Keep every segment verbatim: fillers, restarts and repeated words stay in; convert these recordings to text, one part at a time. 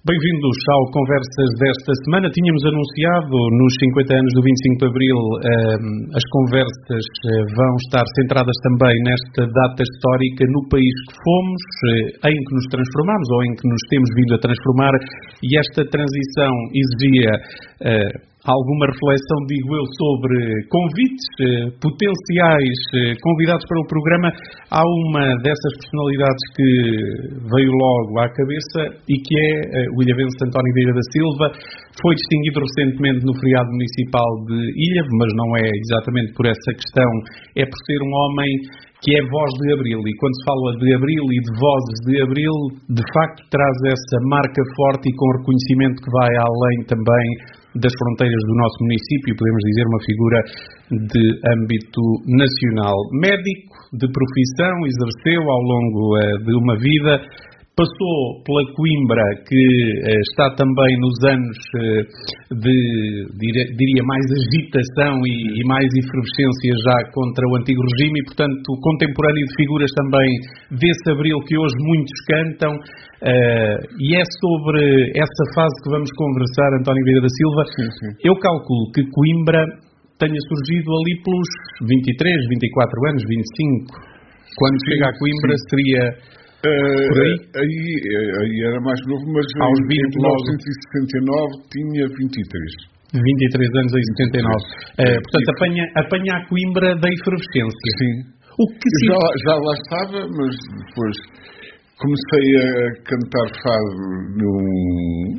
Bem-vindos ao Conversas desta semana. Tínhamos anunciado nos cinquenta anos do vinte e cinco de Abril, as conversas vão estar centradas também nesta data histórica no país que fomos, em que nos transformamos ou em que nos temos vindo a transformar, e esta transição exigia alguma reflexão, digo eu, sobre convites, eh, potenciais eh, convidados para o programa. Há uma dessas personalidades que veio logo à cabeça e que é eh, o ilhavense António Vieira da Silva. Foi distinguido recentemente no feriado municipal de Ilhavo, mas não é exatamente por essa questão, é por ser um homem que é voz de Abril, e quando se fala de Abril e de vozes de Abril, de facto traz essa marca forte e com reconhecimento que vai além também das fronteiras do nosso município, podemos dizer uma figura de âmbito nacional. Médico de profissão, exerceu ao longo uh, de uma vida, passou pela Coimbra, que uh, está também nos anos uh, de, diria, diria, mais agitação e, e mais efervescência já contra o antigo regime, e, portanto, contemporâneo de figuras também desse Abril que hoje muitos cantam. Uh, e é sobre essa fase que vamos conversar, António Vieira da Silva. Sim, sim. Eu calculo que Coimbra tenha surgido ali pelos vinte e três, vinte e quatro anos, vinte e cinco. Quando sim, chega a Coimbra, sim, seria uh, por aí? aí? Aí era mais novo, mas aos em vinte, mil novecentos e setenta e nove tinha vinte e três. vinte e três anos em setenta e nove. Uh, portanto, apanha, apanha a Coimbra da efervescência. Sim. O que se... já, já lá estava, mas depois comecei a cantar fado num...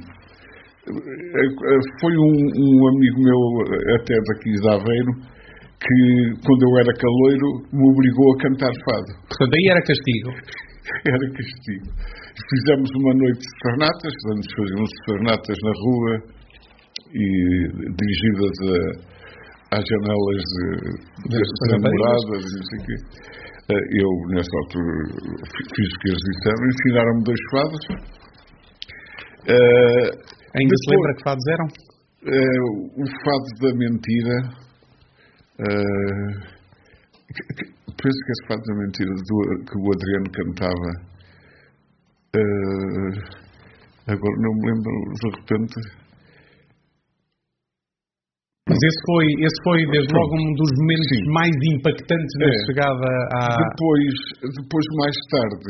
Foi um, um amigo meu, até daqui de Aveiro, que quando eu era caloiro me obrigou a cantar fado. Portanto, aí era castigo. Era castigo. Fizemos uma noite de serenatas, vamos fazer uns serenatas na rua e dirigidas a, às janelas de, das namoradas e não sei o quê. Eu, nessa altura, fiz o que eles disseram, ensinaram-me dois fados. Uh, Ainda depois, se lembra que fados eram? Uh, o fado da mentira. Uh, penso que esse fado da mentira do, que o Adriano cantava. Uh, agora não me lembro de repente. Mas esse foi, esse foi desde logo um dos momentos sim, mais impactantes na é. chegada à... Depois, depois mais tarde,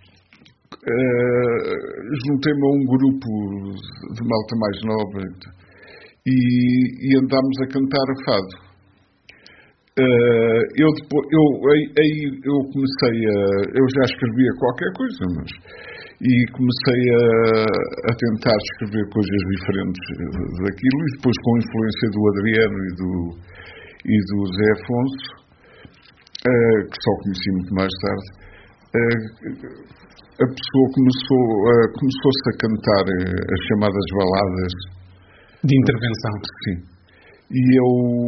uh, juntei-me a um grupo de malta mais nova e, e andámos a cantar fado. Uh, eu, depois, eu, aí, aí eu comecei a... Eu já escrevia qualquer coisa, mas... E comecei a, a tentar escrever coisas diferentes daquilo, e depois com a influência do Adriano e do, e do Zé Afonso, uh, que só conheci muito mais tarde, uh, a pessoa começou, uh, começou-se a cantar uh, as chamadas baladas. De intervenção. Sim. E eu...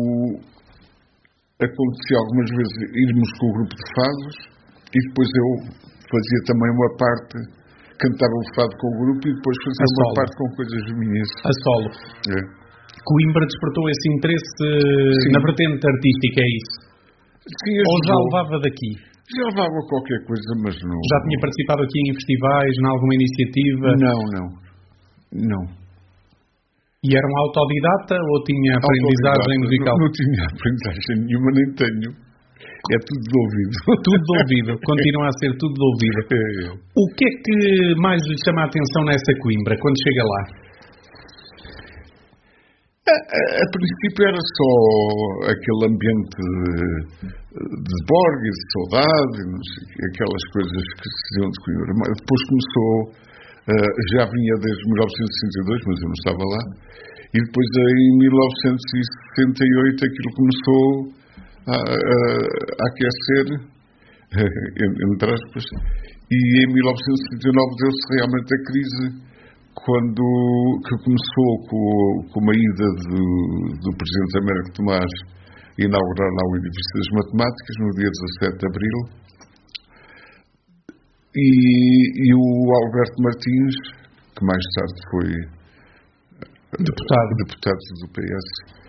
Acontecia algumas vezes irmos com o grupo de fados, e depois eu fazia também uma parte... Cantava o fado com o grupo e depois fazia uma parte com coisas minhas. A solo. É. Coimbra despertou esse interesse sim, na vertente artística, é isso? Sim, ou já levava daqui? Já levava qualquer coisa, mas não... Já tinha participado aqui em festivais, em alguma iniciativa? Não, não. Não. E era um autodidata ou tinha aprendizagem musical? Não, não tinha aprendizagem nenhuma, nem tenho. É tudo de ouvido. Tudo de ouvido. Continua a ser tudo de ouvido. É. O que é que mais lhe chama a atenção nessa Coimbra, quando chega lá? A, a, a princípio era só aquele ambiente de, de borgue, de saudade, não sei, aquelas coisas que se diziam de Coimbra. Mas depois começou, uh, já vinha desde mil novecentos e sessenta e dois, mas eu não estava lá, e depois em mil novecentos e sessenta e oito aquilo começou... A, a, a aquecer, entre aspas, e em mil novecentos e setenta e nove deu-se realmente a crise, quando que começou com, com uma ida do, do Presidente Américo Tomás inaugurar lá o Edifício das Matemáticas, no dia dezassete de Abril, e, e o Alberto Martins, que mais tarde foi deputado, deputado do P S,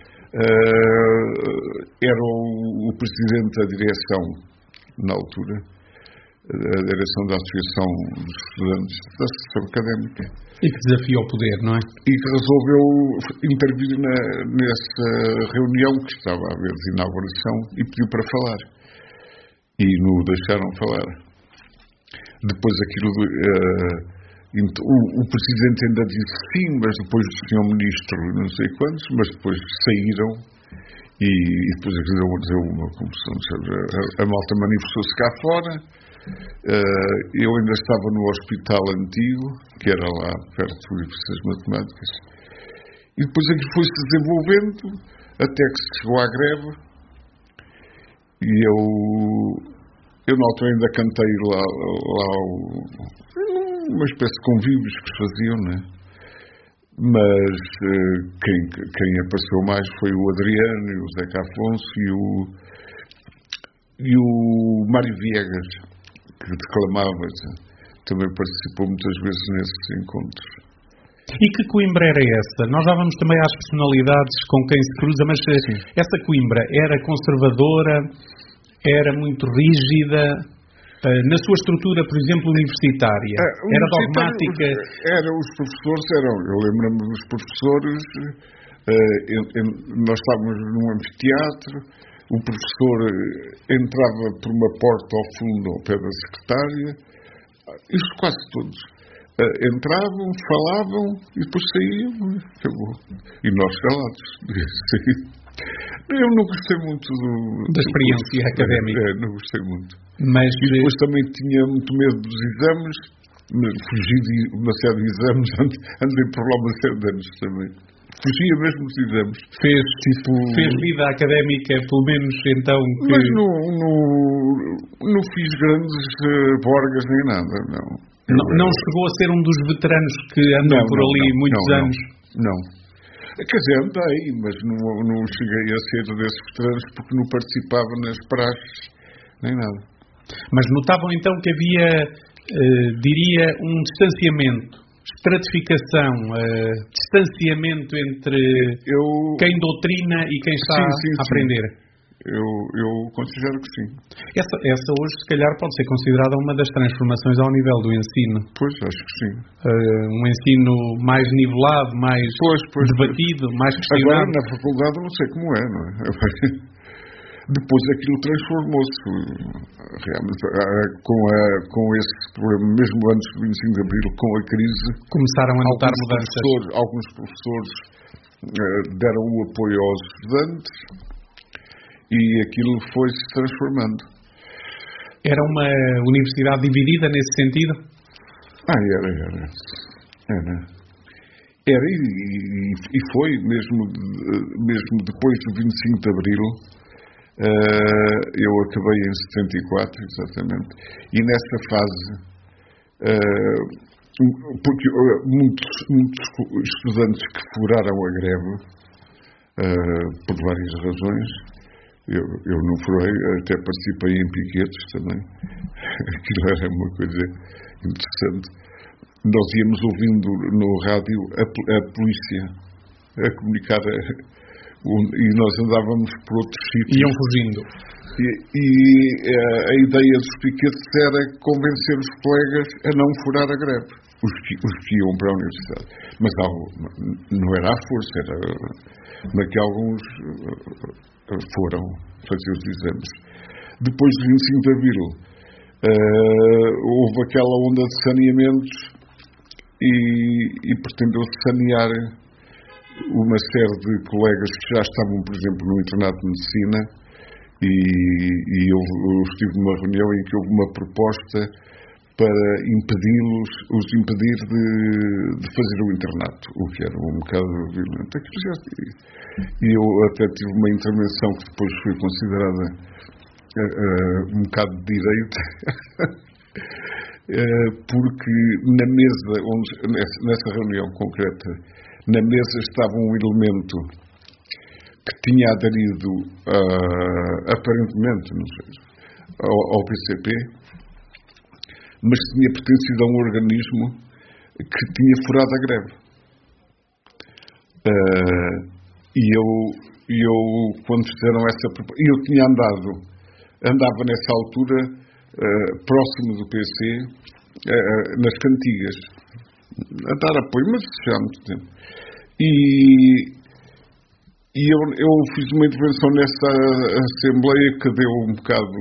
Uh, era o, o presidente da direção na altura, a direção da Associação dos Estudantes da Associação Académica. E que desafio ao poder, não é? E que resolveu intervir na, nessa reunião que estava a haver de inauguração e pediu para falar. E não o deixaram falar. Depois aquilo... Uh, o, o Presidente ainda disse sim, mas depois o senhor Ministro não sei quantos, mas depois saíram e, e depois aquilo deu uma confusão. A, a malta manifestou-se cá fora. Uh, eu ainda estava no hospital antigo, que era lá perto do Ciências Matemáticas, e depois aquilo foi-se desenvolvendo até que se chegou à greve, e eu eu na altura ainda cantei lá, lá uma espécie de convívios que se faziam, né? Mas uh, quem, quem apareceu mais foi o Adriano, e o Zeca Afonso e o e o Mário Viegas, que declamava, também participou muitas vezes nesses encontros. E que Coimbra era essa? Nós já vamos também às personalidades com quem se cruza, mas sim, essa Coimbra era conservadora, era muito rígida, na sua estrutura, por exemplo, universitária? Ah, era dogmática? Era, os professores eram, eu lembro-me dos professores, uh, eu, eu, nós estávamos num anfiteatro, o professor entrava por uma porta ao fundo, ao pé da secretária, isso quase todos. Uh, entravam, falavam e depois saíam e acabou. E nós calados. Eu não gostei muito do, da experiência do, académica. É, não gostei muito. Mas, e depois também tinha muito medo dos exames, fugi de uma série de exames, andei por lá uma série de anos também. Fugia mesmo dos exames. Fez, tipo, fez vida académica, pelo menos então. Que... Mas não, não, não fiz grandes uh, borgas nem nada, não. Não, não chegou a ser um dos veteranos que andam não, por não, ali não, muitos não, anos? Não. Quer dizer, andei, mas não, não cheguei a ser desses veteranos porque não participava nas praxes, nem nada. Mas notavam então que havia, eh, diria, um distanciamento, estratificação, eh, distanciamento entre eu... quem doutrina e quem está sim, sim, a aprender? Sim. Eu, eu considero que sim. Essa, essa hoje, se calhar, pode ser considerada uma das transformações ao nível do ensino. Pois, acho que sim. Uh, um ensino mais nivelado, mais pois, pois, debatido, pois. mais questionado. Agora, na faculdade, não sei como é, não é? Depois aquilo transformou-se. Realmente, com, a, com esse problema, mesmo antes do vinte e cinco de Abril, com a crise... Começaram a notar mudanças. Professores, alguns professores uh, deram o apoio aos estudantes... E aquilo foi-se transformando. Era uma universidade dividida nesse sentido? Ah, era, era. Era. Era e, e, e foi, mesmo, mesmo depois do vinte e cinco de Abril, uh, eu acabei em setenta e quatro, exatamente, e nessa fase, uh, porque uh, muitos, muitos estudantes que furaram a greve, uh, por várias razões, Eu, eu não furei, até participei em piquetes também. Aquilo era uma coisa interessante. Nós íamos ouvindo no rádio a, a polícia a comunicar a, um, e nós andávamos por outros sítios. Iam fugindo. E, e a, a ideia dos piquetes era convencer os colegas a não furar a greve. Os que, os que iam para a universidade. Mas algo, não era à força, era naquele alguns... foram fazer os exames. Depois do vinte e cinco de Abril uh, houve aquela onda de saneamentos e, e pretendeu-se sanear uma série de colegas que já estavam, por exemplo, no internato de medicina e, e eu, eu estive numa reunião em que houve uma proposta para impedi-los, os impedir de, de fazer o internato, o que era um bocado violento. E eu até tive uma intervenção que depois foi considerada uh, uh, um bocado de direita, uh, porque na mesa, onde, nessa, nessa reunião concreta, na mesa estava um elemento que tinha aderido, uh, aparentemente, não sei, ao, ao P C P, mas tinha pertencido a um organismo que tinha furado a greve. Uh, e eu, eu, quando fizeram essa proposta, eu tinha andado, andava nessa altura uh, próximo do P C, uh, nas cantigas, a dar apoio, mas já há muito tempo. E, e eu, eu fiz uma intervenção nessa Assembleia que deu um bocado,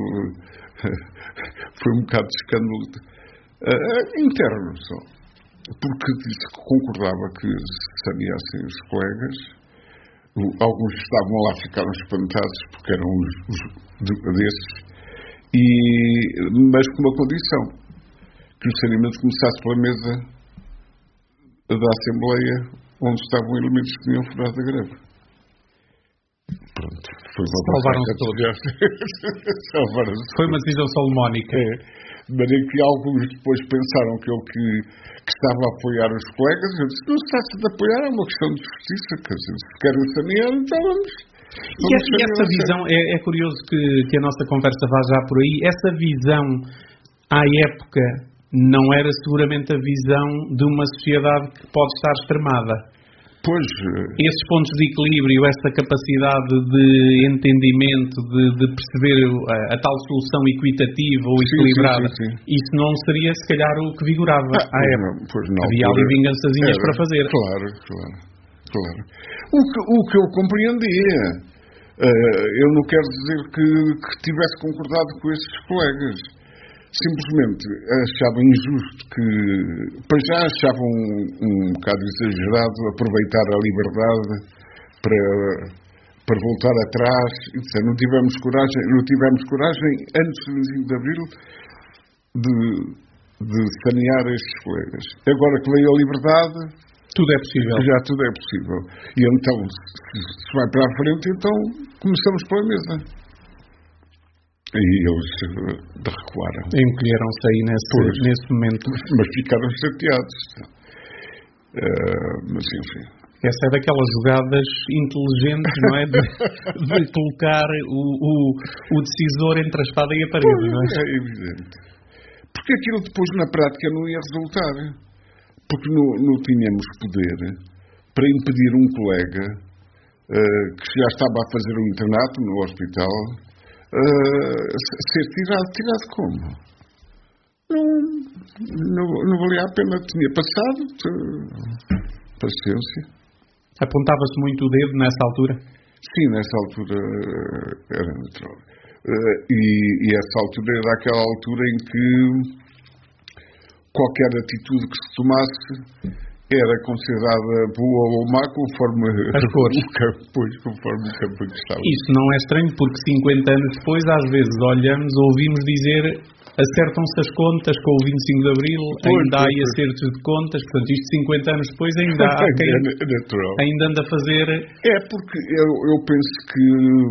foi um bocado de escândalo uh, interno só, porque disse que concordava que se saneassem os colegas. Alguns que estavam lá ficaram espantados porque eram os, os desses, e, mas com uma condição, que o saneamento começasse pela mesa da Assembleia onde estavam elementos que tinham furado a greve. Pronto, foi uma Salvaram-se todos. Salvaram-se. Foi uma decisão salomónica. É, de maneira que alguns depois pensaram que eu que, que estava a apoiar os colegas. Eu disse, não se trata de apoiar, é uma questão de justiça. Quer dizer, se querem sanear, então vamos. E, essa, e essa visão, é, é curioso que, que a nossa conversa vá já por aí. Essa visão, à época, não era seguramente a visão de uma sociedade que pode estar extremada. Pois, esses pontos de equilíbrio, essa capacidade de entendimento, de, de perceber a, a tal solução equitativa ou equilibrada, sim, sim, sim. Isso não seria, se calhar, o que vigorava ah, à época. Pois não, havia ali vingançazinhas era, para fazer. Claro, claro, claro. O que, o que eu compreendia, uh, eu não quero dizer que, que tivesse concordado com esses colegas. Simplesmente achavam injusto que, para já achavam um, um bocado exagerado aproveitar a liberdade para, para voltar atrás e dizer, não tivemos coragem, não tivemos coragem antes do vinte e cinco de Abril de, de sanear estes colegas. Agora que veio a liberdade, tudo é possível. Já tudo é possível. E então, se, se vai para a frente, então começamos pela mesa. E eles recuaram. Encolheram-se aí nesse, nesse momento. Mas ficaram chateados. Uh, mas enfim. Essa é daquelas jogadas inteligentes, não é? De, de colocar o, o, o decisor entre a espada e a parede, pois, não é? É evidente. Porque aquilo depois na prática não ia resultar. Porque não, não tínhamos poder para impedir um colega uh, que já estava a fazer um internato no hospital Uh, ser tirado. Tirado como? Não, não, não valia a pena. Tinha passado. Uh, paciência. Apontava-se muito o dedo nessa altura? Sim, nessa altura uh, era natural. Uh, e, e essa altura era aquela altura em que qualquer atitude que se tomasse era considerada boa ou má conforme as cores. O campo, pois, conforme o campo que estava. Isso não é estranho porque cinquenta anos depois às vezes olhamos ou ouvimos dizer acertam-se as contas com o vinte e cinco de Abril, pois, ainda há pois, acertos de contas, portanto isto cinquenta anos depois ainda há quem é ainda anda a fazer. É porque eu, eu penso que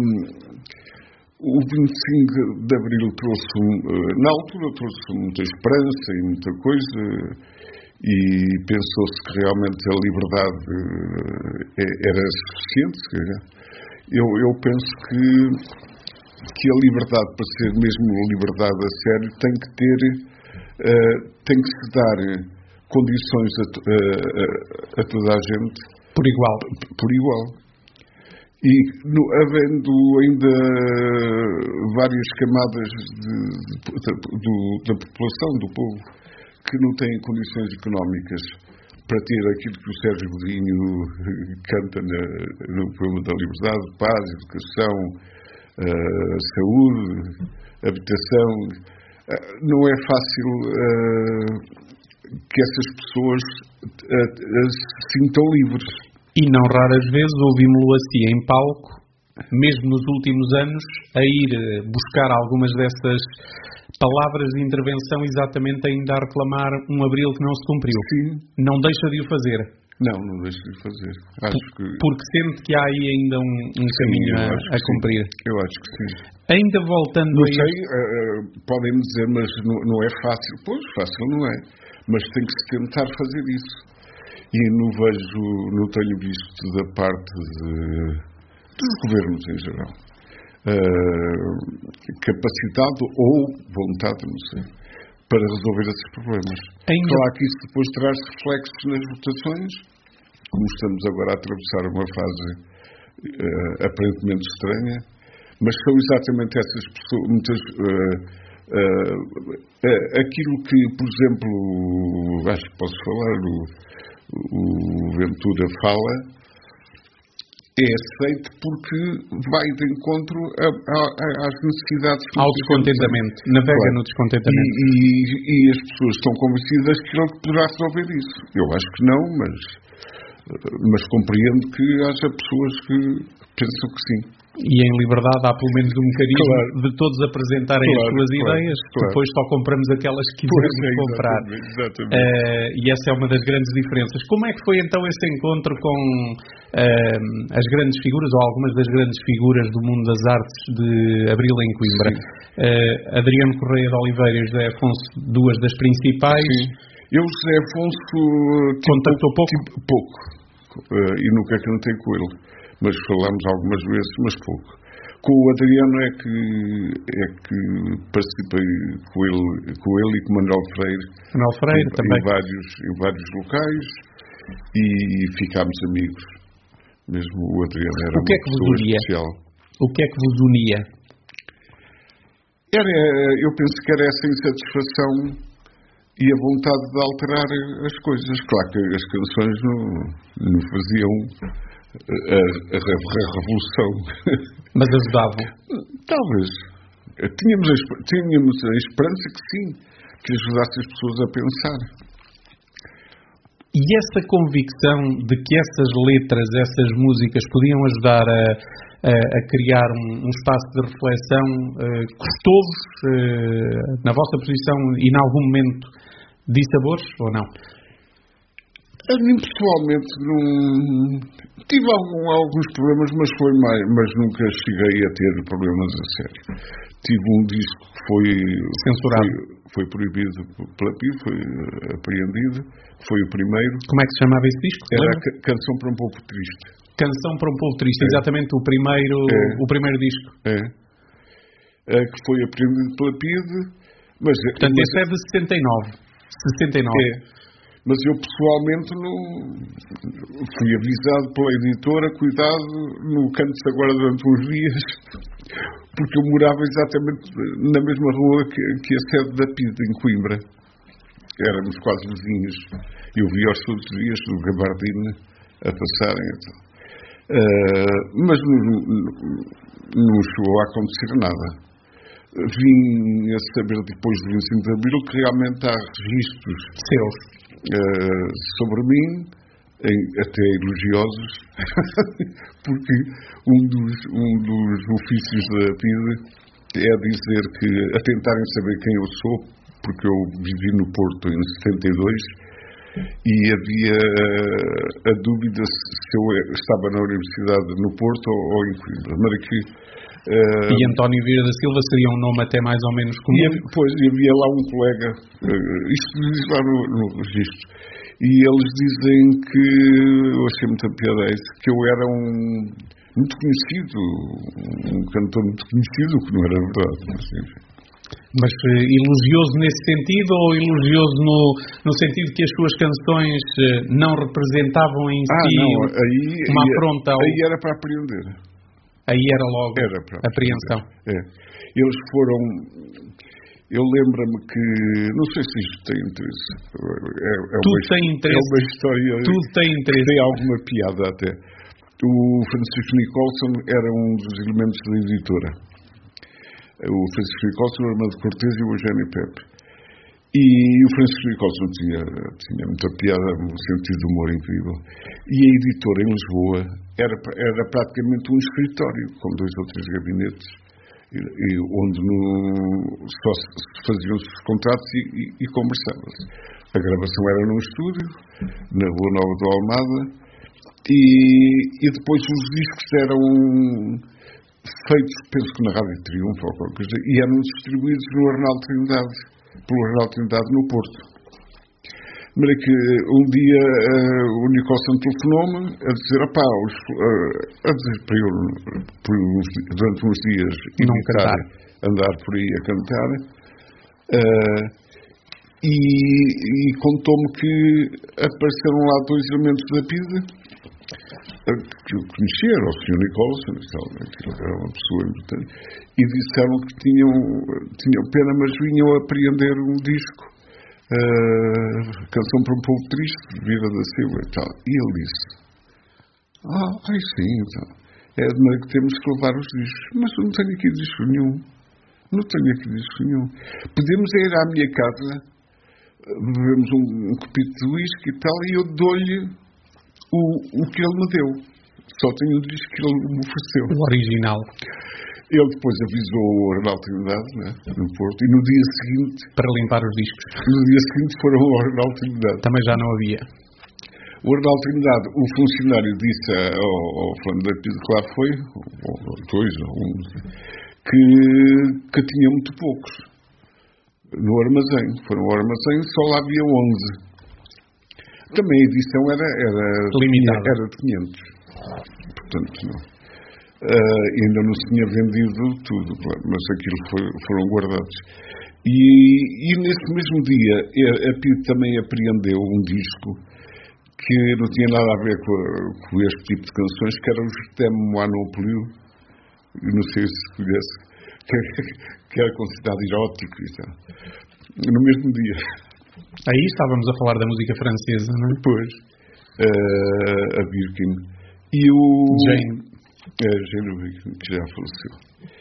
o vinte e cinco de Abril trouxe, na altura trouxe muita esperança e muita coisa. E pensou-se que realmente a liberdade era suficiente. Eu, eu penso que, que a liberdade, para ser mesmo liberdade a sério, tem que ter, uh, tem que se dar condições a, a, a toda a gente. Por igual. Por igual. E no, havendo ainda várias camadas de, de, de, da população, do povo, que não têm condições económicas para ter aquilo que o Sérgio Godinho canta na, no poema da liberdade, paz, educação, uh, saúde, habitação. Uh, não é fácil uh, que essas pessoas uh, uh, se sintam livres. E não raras vezes ouvimos-lo assim em palco, mesmo nos últimos anos, a ir buscar algumas dessas palavras de intervenção exatamente ainda a reclamar um Abril que não se cumpriu. Sim. Não deixa de o fazer. Não, não deixa de o fazer. Acho que... Porque sente que há aí ainda um, um sim, caminho a, a cumprir. Sim. Eu acho que sim. Ainda voltando não a sei, isso... uh, podem-me dizer, mas não, não é fácil. Pois, fácil não é. Mas tem que se tentar fazer isso. E não vejo, não tenho visto da parte de, dos governos em geral. Uh, capacidade ou vontade, não sei, para resolver esses problemas. Ainda... Claro que isso depois traz reflexos nas votações, como estamos agora a atravessar uma fase uh, aparentemente estranha, mas são exatamente essas pessoas, muitas, uh, Uh, uh, aquilo que, por exemplo, acho que posso falar, o, o Ventura fala, é aceito porque vai de encontro a, a, a, às necessidades. Ao descontentamento, navega claro. No descontentamento. E, e, e as pessoas estão convencidas que ele poderá resolver isso. Eu acho que não, mas, mas compreendo que haja pessoas que pensam que sim. E em liberdade há pelo menos um mecanismo claro. De todos apresentarem claro, as suas claro, ideias, claro. Depois só compramos aquelas que quisermos é, comprar. Exatamente, exatamente. Uh, e essa é uma das grandes diferenças. Como é que foi então esse encontro com uh, as grandes figuras, ou algumas das grandes figuras do mundo das artes de Abril em Coimbra? Uh, Adriano Correia de Oliveira e José Afonso, duas das principais. Sim. Eu, José Afonso, contactou pouco? Tipo, pouco. Uh, e nunca cantei com ele. Mas falámos algumas vezes, mas pouco. Com o Adriano é que, é que participei com ele, com ele e com o Manuel Freire, Manuel Freire em, também. Em, vários, em vários locais e ficámos amigos. Mesmo o Adriano era o que é que uma pessoa vos unia? especial. O que é que vos unia? Era, eu penso que era essa insatisfação e a vontade de alterar as coisas. Claro que as canções não, não faziam A, a, a revolução. Mas ajudavam? Talvez. Tínhamos a, tínhamos a esperança que sim, que ajudasse as pessoas a pensar. E essa convicção de que essas letras, essas músicas podiam ajudar a, a, a criar um, um espaço de reflexão, uh, custou-vos, uh, na vossa posição, e em algum momento, dissabores ou não? A mim pessoalmente não... tive algum, alguns problemas, mas, foi mais, mas nunca cheguei a ter problemas a sério. Tive um disco que foi censurado, foi, foi proibido pela P I, foi apreendido, foi o primeiro. Como é que se chamava esse disco? Era a Canção para um Povo Triste. Canção para um Povo Triste, é. Exatamente o primeiro, é. o primeiro disco. É. é. Que foi apreendido pela P I, mas... Portanto, mas, esse é de setenta e nove. sessenta e nove. É. Mas eu pessoalmente não fui avisado pela editora, cuidado, no canto agora durante uns dias, porque eu morava exatamente na mesma rua que, que a sede da P I D, em Coimbra. Éramos quase vizinhos. Eu via-os todos os dias no Gabardine a passarem. Uh, mas não, não chegou a acontecer nada. Vim a saber depois do vinte e cinco de Abril que realmente há registros seus. Uh, sobre mim, em, até elogiosos, porque um dos, um dos ofícios da P I D é dizer que, a tentarem saber quem eu sou, porque eu vivi no Porto em setenta e dois e havia uh, a dúvida se eu estava na Universidade no Porto ou, ou em Coimbra. Mas que Uh, e António Vieira da Silva seria um nome até mais ou menos comum. E, pois, havia lá um colega, uh, isto diz lá no, no registro, e eles dizem que, eu achei muita piada isso, que eu era um muito conhecido, um cantor muito conhecido, que não era verdade. Mas, enfim. Mas uh, elogioso nesse sentido, ou elogioso no, no sentido que as suas canções uh, não representavam em ah, si não, aí, uma aí, afronta ao... aí era para aprender. Aí era logo era a apreensão. É. Eles foram... Eu lembro-me que... Não sei se isto tem interesse. É, é Tudo uma, tem interesse. É uma história... Tudo tem interesse. Tem alguma piada até. O Francisco Nicholson era um dos elementos da editora. O Francisco Nicholson, o Armando Cortês e o Eugênio Pepe. E o Francisco Nicholson tinha, tinha muita piada, um sentido de humor incrível. E a editora em Lisboa era, era praticamente um escritório, com dois ou três gabinetes, e, e onde no, só se faziam os contratos e, e, e conversava-se. A gravação era num estúdio, na Rua Nova do Almada, e, e depois os discos eram feitos, penso que na Rádio Triunfo ou qualquer coisa, e eram distribuídos no Arnaldo Trindade, pelo Arnaldo Trindade no Porto. Mas é que um dia uh, o Nicholson telefonou-me a dizer, opá, uh, a dizer para eu, por uns, durante uns dias, não cantar, andar por aí a cantar, uh, e, e contou-me que apareceram lá dois elementos da P I D que eu conhecia, era o senhor Nicholson, era uma pessoa importante, e disseram que tinham, tinham pena, mas vinham a apreender um disco, uh, Canção para um Povo Triste, de Vida da Silva e tal. E ele disse, ah, ai sim, então, é de maneira que temos que levar os discos, mas eu não tenho aqui disco nenhum, não tenho aqui disco nenhum. Podemos ir à minha casa, bebemos um, um copito de whisky e tal, e eu dou-lhe o, o que ele me deu. Só tenho o disco que ele me ofereceu. O original. Ele depois avisou o Arnaldo Trindade, né, no Porto, e no dia seguinte... Para limpar os discos. No dia seguinte foram ao Arnaldo Trindade. Também já não havia. O Arnaldo Trindade, o funcionário, disse ao, ao Fernando da Pisa, que lá foi, ou dois, ou um, que, que tinha muito poucos no armazém. Foram ao armazém, só lá havia onze. Também a edição era, era, limitada. Era de quinhentos. Portanto, não. Uh, ainda não se tinha vendido tudo, mas aquilo foi, foram guardados. E, e nesse mesmo dia, a P I D também apreendeu um disco que não tinha nada a ver com, com este tipo de canções, que era o Temo Moanópolio, não sei se conhece, que, que era considerado erótico e tal. No mesmo dia. Aí estávamos a falar da música francesa, não é? Depois, uh, a Birkin. E o... Jane. É, Jane Birkin, que já faleceu.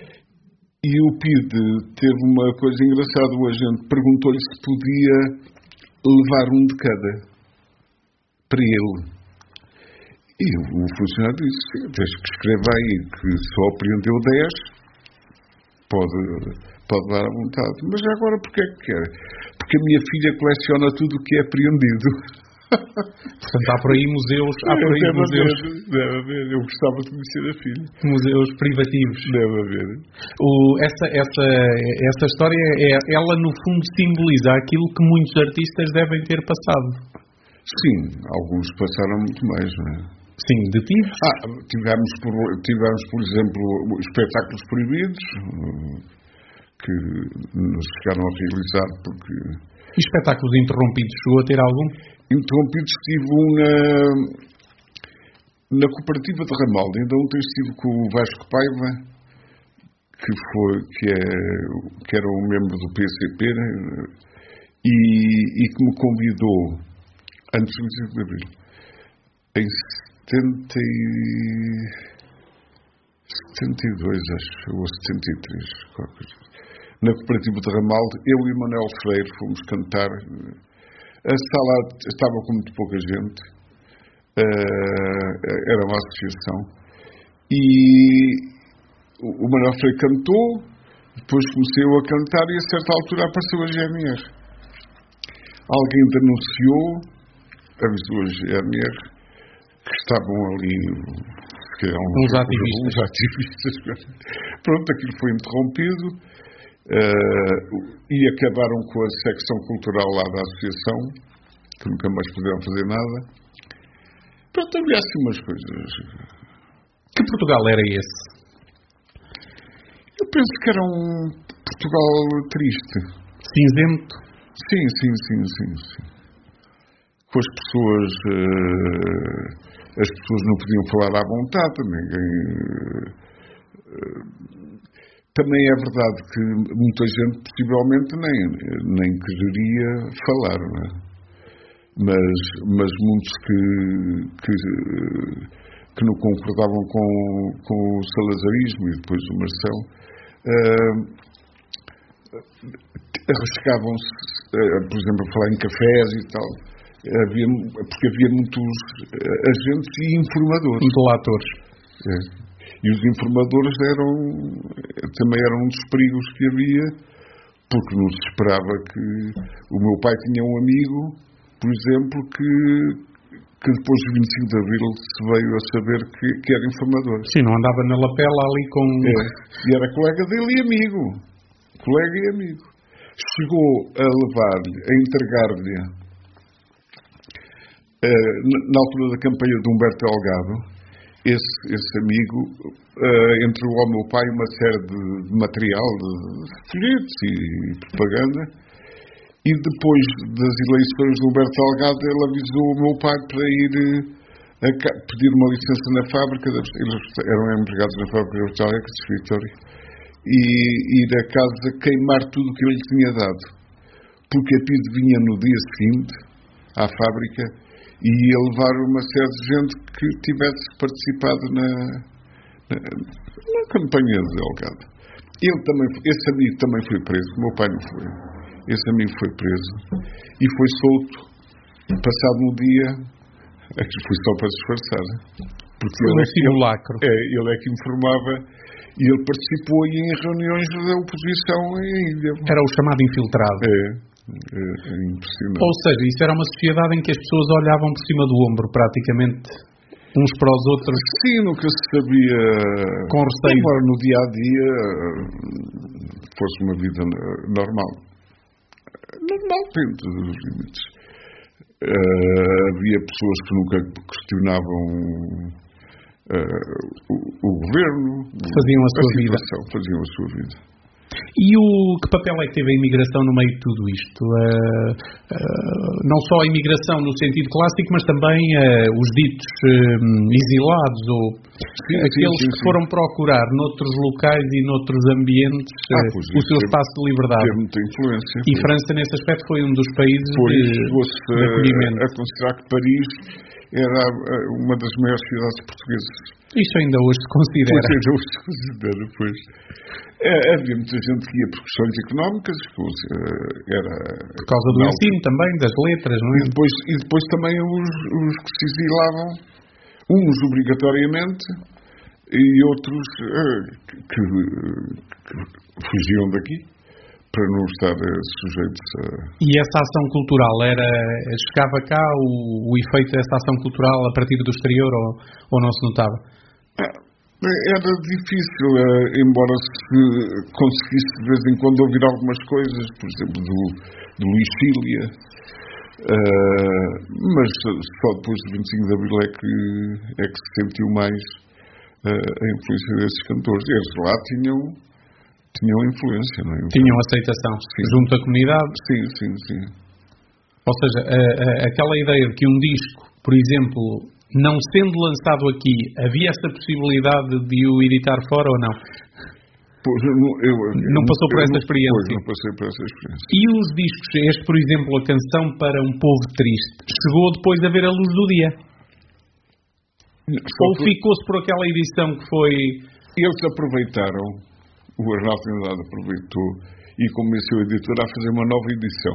E o P I D teve uma coisa engraçada. O agente perguntou-lhe se podia levar um de cada para ele. E o funcionário disse, desde que escreva aí que só apreendeu dez, pode, pode dar à vontade. Mas agora porquê é que quer? Porque a minha filha coleciona tudo o que é apreendido. Portanto, há por aí museus, há por aí deve museus. Haver, deve haver. Eu gostava de conhecer a filha. Museus privativos. Deve haver. O, essa, essa, essa história, é, ela no fundo simboliza aquilo que muitos artistas devem ter passado. Sim, alguns passaram muito mais, não é? Sim, detidos. Ah, tivemos, por, tivemos, por exemplo, espetáculos proibidos que nos chegaram a realizar porque... E espetáculos interrompidos, chegou a ter algum? Interrompidos tive um na, na cooperativa de Ramalde. Ainda ontem estive com o Vasco Paiva, que, foi, que, é, que era um membro do P C P, né? e, e que me convidou antes do vinte e cinco de Abril, em setenta e dois, acho, ou setenta e três, qualquer coisa. Na cooperativa de Ramalde, eu e Manuel Freire fomos cantar. A sala estava com muito pouca gente, uh, era uma associação, e o Manuel Freire cantou, depois comecei eu a cantar e a certa altura apareceu a G M R. Alguém denunciou, avisou a G M R, que estavam ali que eram uns ativistas. Uns ativistas. Pronto, aquilo foi interrompido. Uh, e acabaram com a secção cultural lá da associação, que nunca mais puderam fazer nada. Pronto, havia assim umas coisas. Que Portugal era esse? Eu penso que era um Portugal triste. Cinzento? Sim, sim, sim, sim, sim. Com as pessoas uh, as pessoas não podiam falar à vontade, ninguém uh, também é verdade que muita gente possivelmente nem, nem quereria falar, não é? Mas, mas muitos que, que, que não concordavam com, com o salazarismo e depois o Marcelo uh, arriscavam-se, uh, por exemplo, a falar em cafés e tal, havia, porque havia muitos agentes e informadores. Delatores. É. E os informadores eram, também eram um dos perigos que havia, porque não se esperava que... O meu pai tinha um amigo, por exemplo, que, que depois do vinte e cinco de Abril se veio a saber que, que era informador. Sim, não andava na lapela ali com... É, e era colega dele e amigo. Colega e amigo. Chegou a levar-lhe, a entregar-lhe, uh, na altura da campanha de Humberto Delgado, Esse, esse amigo uh, entregou ao meu pai uma série de, de material, de folhetos e, e propaganda, e depois das eleições do Humberto Delgado ele avisou o meu pai para ir pedir uma licença na fábrica, eles eram empregados na fábrica de Alex Vitória, e ir a casa queimar tudo o que eu lhe tinha dado, porque a P I D vinha no dia seguinte à fábrica e ia levar uma série de gente que tivesse participado na, na, na campanha de Delgado. Ele também, esse amigo também foi preso, o meu pai não foi. Esse amigo foi preso e foi solto passado um dia. Foi só para disfarçar, porque foi ele, um simulacro. É, ele é que informava e ele participou aí em reuniões da oposição em Ilha. Era o chamado infiltrado. É, é, é impressionante. Ou seja, isso era uma sociedade em que as pessoas olhavam por cima do ombro, praticamente, uns para os outros. Sim, nunca se sabia, com receio, embora no dia a dia fosse uma vida normal. Normal dentro dos limites. Uh, havia pessoas que nunca questionavam uh, o, o governo, faziam a, a sua vida. Faziam a sua vida. E o, que papel é que teve a imigração no meio de tudo isto? Uh, uh, não só a imigração no sentido clássico, mas também uh, os ditos uh, exilados, ou sim, aqueles sim, sim, que sim. foram procurar noutros locais e noutros ambientes ah, uh, o seu teve, espaço de liberdade. Teve muita influência. E foi. França, nesse aspecto, foi um dos países foi, de, de acolhimento. A considerar que Paris era uma das maiores cidades portuguesas. Isso ainda hoje se considera. Pois ainda hoje se considera, pois. É, havia muita gente que ia por questões económicas, pois, era... Por causa do ensino também, das letras, não é? E depois, e depois também os, os que se exilavam, uns obrigatoriamente, e outros uh, que, que fugiam daqui, para não estar sujeitos a... E essa ação cultural, era, chegava cá o, o efeito dessa ação cultural a partir do exterior, ou, ou não se notava? Era difícil, embora se conseguisse de vez em quando ouvir algumas coisas, por exemplo, do, do Luís Cília, uh, mas só depois de vinte e cinco de Abril é que, é que se sentiu mais uh, a influência desses cantores. Eles lá tinham... Tinham influência, não é? Tinham aceitação sim. junto à comunidade? Sim, sim, sim. Ou seja, a, a, aquela ideia de que um disco, por exemplo, não sendo lançado aqui, havia essa possibilidade de o editar fora ou não? Pois, eu, eu, não passou por essa experiência? Pois, não passei por essa experiência. E os discos, este, por exemplo, a canção para um povo triste, chegou depois a ver a luz do dia? Ou que... ficou-se por aquela edição que foi... Eles aproveitaram... O Arnaldo Trindade aproveitou e convenceu a editora a fazer uma nova edição.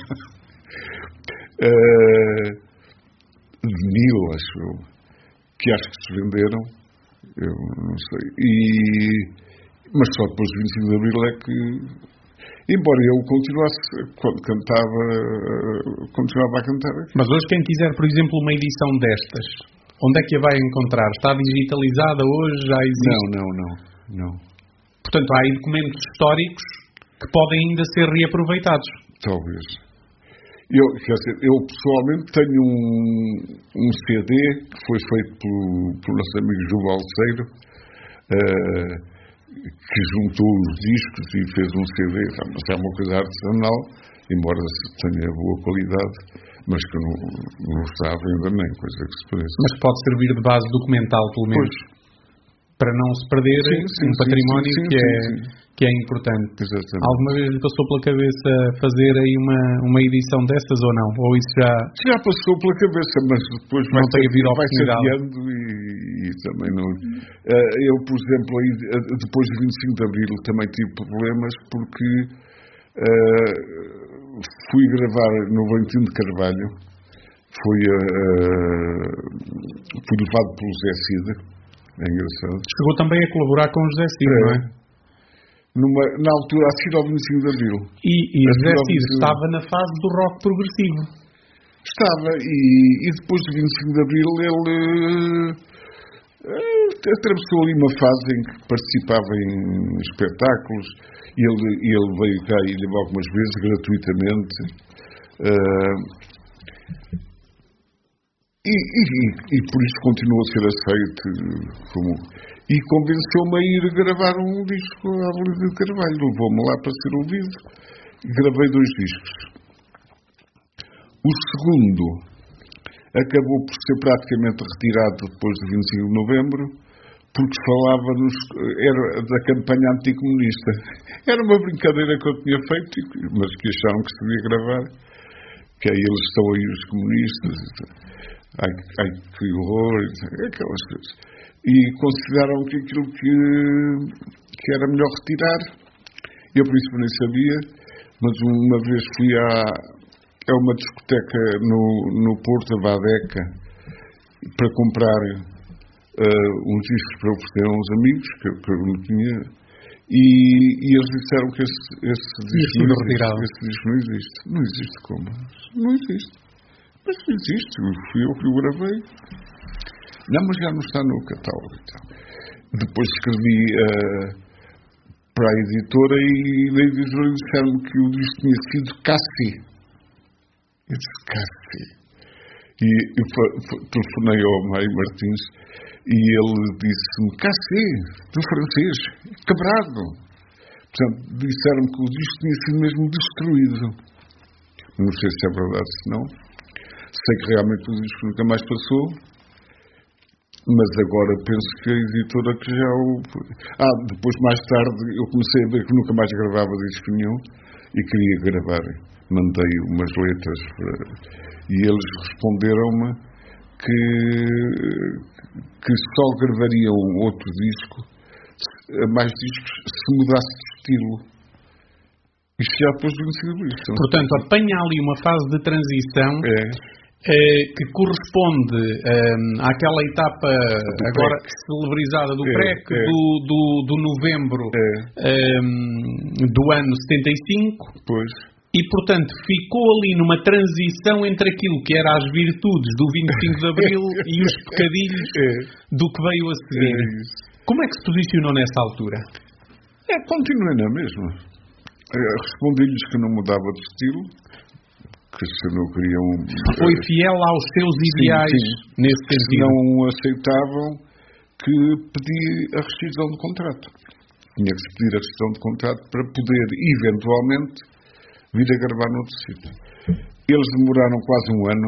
uh, de mil, acho eu, que acho que se venderam, eu não sei. E, mas só depois de vinte e cinco de Abril é que, embora eu continuasse, quando cantava, continuava a cantar. Mas hoje quem quiser, por exemplo, uma edição destas, onde é que a vai encontrar? Está digitalizada hoje? Já existe? Não, não, não, não. Portanto, há aí documentos históricos que podem ainda ser reaproveitados. Talvez. Eu, quer dizer, eu pessoalmente tenho um, um C D que foi feito pelo, pelo nosso amigo João Balseiro, uh, que juntou os discos e fez um C D. Mas é uma coisa artesanal, embora tenha boa qualidade, mas que não, não está à venda nem coisa que se pareça. Mas pode servir de base documental, pelo menos. Pois. Para não se perder sim, sim, um património sim, sim, que, é, sim, sim. que é importante. Exatamente. Alguma vez lhe passou pela cabeça fazer aí uma, uma edição destas ou não? Ou isso já... Já passou pela cabeça, mas depois não vai, tem vai se adiando e, e também não... Uh, eu, por exemplo, aí, depois de vinte e cinco de Abril também tive problemas porque uh, fui gravar no Valentim de Carvalho, fui, uh, fui levado pelo Zé Cida. É engraçado. Chegou também a colaborar com o José Cid, é. não é? Numa, na altura, a seguir ao vinte e cinco de Abril. E, e o José Cid estava na fase do rock progressivo. Estava, e, e depois do vinte e cinco de Abril ele uh, atravessou ali uma fase em que participava em espetáculos, e ele, ele veio cá e lhe algumas vezes, gratuitamente. Uh, E, e, e por isso continua a ser aceito como... E convenceu-me a ir gravar um disco à Avenida de Carvalho. Levou-me lá para ser ouvido. Gravei dois discos. O segundo acabou por ser praticamente retirado depois de vinte e cinco de novembro, porque falava nos, era da campanha anticomunista. Era uma brincadeira que eu tinha feito, mas que acharam que se devia gravar, que aí eles estão aí os comunistas, ai, ai que horror, aquelas coisas. E consideraram que aquilo que, que era melhor retirar. Eu, por isso, nem sabia, mas uma vez fui a, a uma discoteca no, no Porto, a Vadeca, para comprar uh, uns discos para oferecer a uns amigos, que, que eu não tinha, e, e eles disseram que esse, esse, disco, não existe, esse disco não existe. Não existe como? Não existe. Mas não existe. Fui eu que o gravei. Não, mas já não está no catálogo. Então. Depois escrevi uh, para a editora e a editora disseram que o disco tinha sido Cassi. Eu disse Cassi. E eu telefonei ao Mário Martins e ele disse-me Cassi, do francês, quebrado. Portanto, disseram que o disco tinha sido mesmo destruído. Não sei se é verdade, se não. Sei que realmente o disco nunca mais passou. Mas agora penso que a editora que já o... Ah, depois mais tarde eu comecei a ver que nunca mais gravava disco nenhum e queria gravar. Mandei umas letras para... e eles responderam-me que, que só gravariam outro disco, mais discos, se mudasse de estilo. Isto já depois do início. Portanto, apanha ali uma fase de transição... É. Eh, que corresponde eh, àquela etapa do agora prec. celebrizada do é, PREC, é. do, do, do novembro é. eh, do ano setenta e cinco, pois. E, portanto, ficou ali numa transição entre aquilo que era as virtudes do vinte e cinco de Abril e os pecadilhos é. do que veio a seguir. É Como é que se posicionou nessa altura? É, continuei na mesma. Respondi-lhes que não mudava de estilo, que se não queriam... Foi fiel aos seus ideais, sim, sim. Nesse sentido. Se não aceitavam, que pedi a rescisão do contrato. Tinha que se pedir a rescisão do contrato para poder, eventualmente, vir a gravar noutro sítio. Eles demoraram quase um ano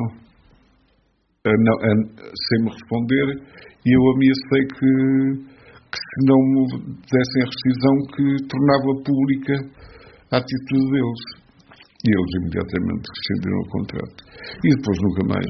a não, a, sem me responder e eu ameacei que, que se não me dessem a rescisão, que tornava pública a atitude deles. E eles imediatamente rescindiram o contrato. E depois nunca mais.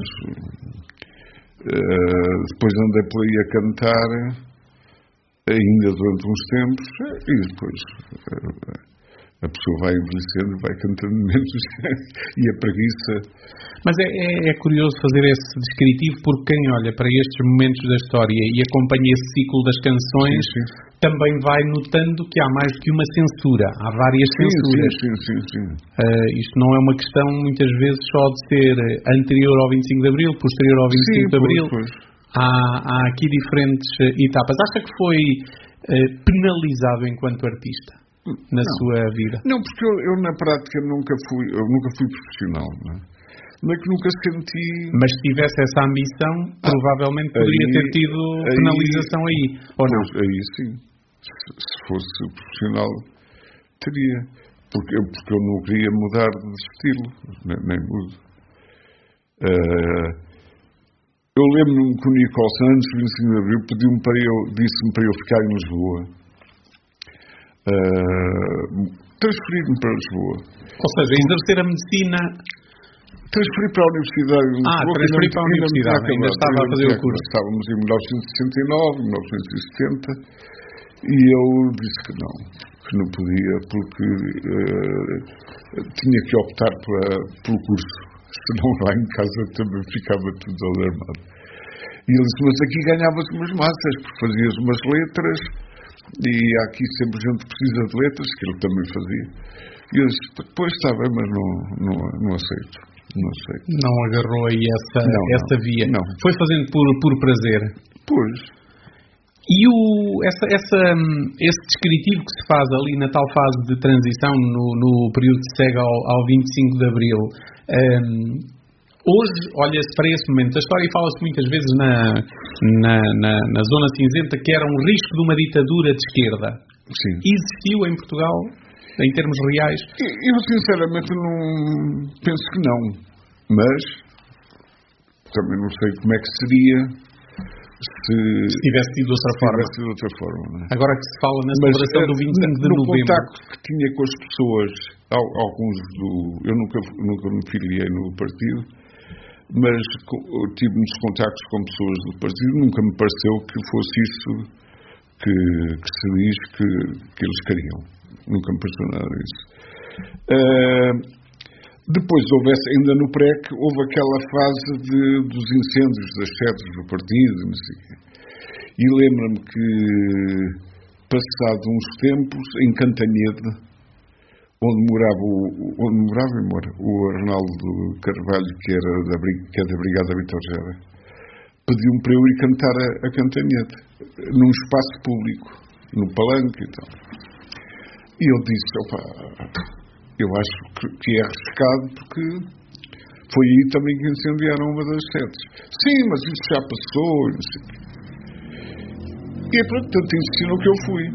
Uh, depois andei por aí a cantar, ainda durante uns tempos, e depois uh, a pessoa vai envelhecendo, vai cantando menos, e a preguiça. Mas é, é, é curioso fazer esse descritivo, porque quem olha para estes momentos da história e acompanha esse ciclo das canções, sim, sim. também vai notando que há mais do que uma censura. Há várias sim, censuras. Sim, sim, sim, sim. Uh, isto não é uma questão, muitas vezes, só de ser anterior ao vinte e cinco de Abril, posterior ao vinte e cinco sim, de Abril. Pois, pois. Há, há aqui diferentes etapas. Acha que foi uh, penalizado enquanto artista na não. sua vida? Não, porque eu, eu na prática nunca fui, eu nunca fui profissional, não é? Não é que nunca senti... Mas se tivesse essa ambição, ah, provavelmente poderia aí, ter tido aí, penalização aí, ou não? Aí sim. Se, se fosse profissional, teria. Porque, porque eu não queria mudar de estilo, nem, nem mudo. Uh, eu lembro-me que o Nicholson, antes do vinte e cinco de Abril, pediu-me para eu, disse-me para eu ficar em Lisboa. Uh, transferir-me para Lisboa. Ou seja, exercer a medicina... Transferi para a Universidade de Lisboa. Ah, transferi para a Universidade, ainda, ainda estava a fazer o curso. Estávamos em mil novecentos e sessenta e nove, mil novecentos e setenta, e eu disse que não, que não podia, porque uh, tinha que optar para, pelo curso, senão lá em casa também ficava tudo alarmado. E ele disse, mas aqui ganhavas umas massas, porque fazias umas letras, e aqui sempre gente precisa de letras, que ele também fazia. E eu disse, depois está bem, mas não, não, não aceito. Não sei. Não agarrou aí essa, não, essa não, via. Não. Foi fazendo por, por prazer. Pois. E o, essa, essa, esse descritivo que se faz ali na tal fase de transição, no, no período que segue ao, ao vinte e cinco de Abril, um, hoje olha-se para esse momento da história e fala-se muitas vezes na, na, na, na zona cinzenta que era um risco de uma ditadura de esquerda. Sim. Existiu em Portugal? Em termos reais? Eu, sinceramente, não penso que não. Mas também não sei como é que seria se, se tivesse sido de outra se forma. Tivesse de outra forma, não é? Agora que se fala na Mas, celebração do vinte e cinco de no novembro. No contacto que tinha com as pessoas, alguns do... Eu nunca, nunca me filiei no partido, mas tive muitos contactos com pessoas do partido, nunca me pareceu que fosse isso que, que se diz que, que eles queriam. Nunca me pareceu nada disso. Uh, depois houve, ainda no P R E C, houve aquela fase de, dos incêndios das sedes do partido, não sei o quê. E lembro-me que, passado uns tempos, em Cantanhede, onde morava o, onde morava e mora, o Arnaldo Carvalho, que, era da, que é da Brigada Vitor Gera, pediu-me para eu ir cantar a, a Cantanhede, num espaço público, no Palanque e tal. E eu disse, opa, eu acho que, que é arriscado, porque foi aí também que incendiaram uma das sedes. Sim, mas isso já passou, não sei o quê. E é portanto ensinou que eu fui.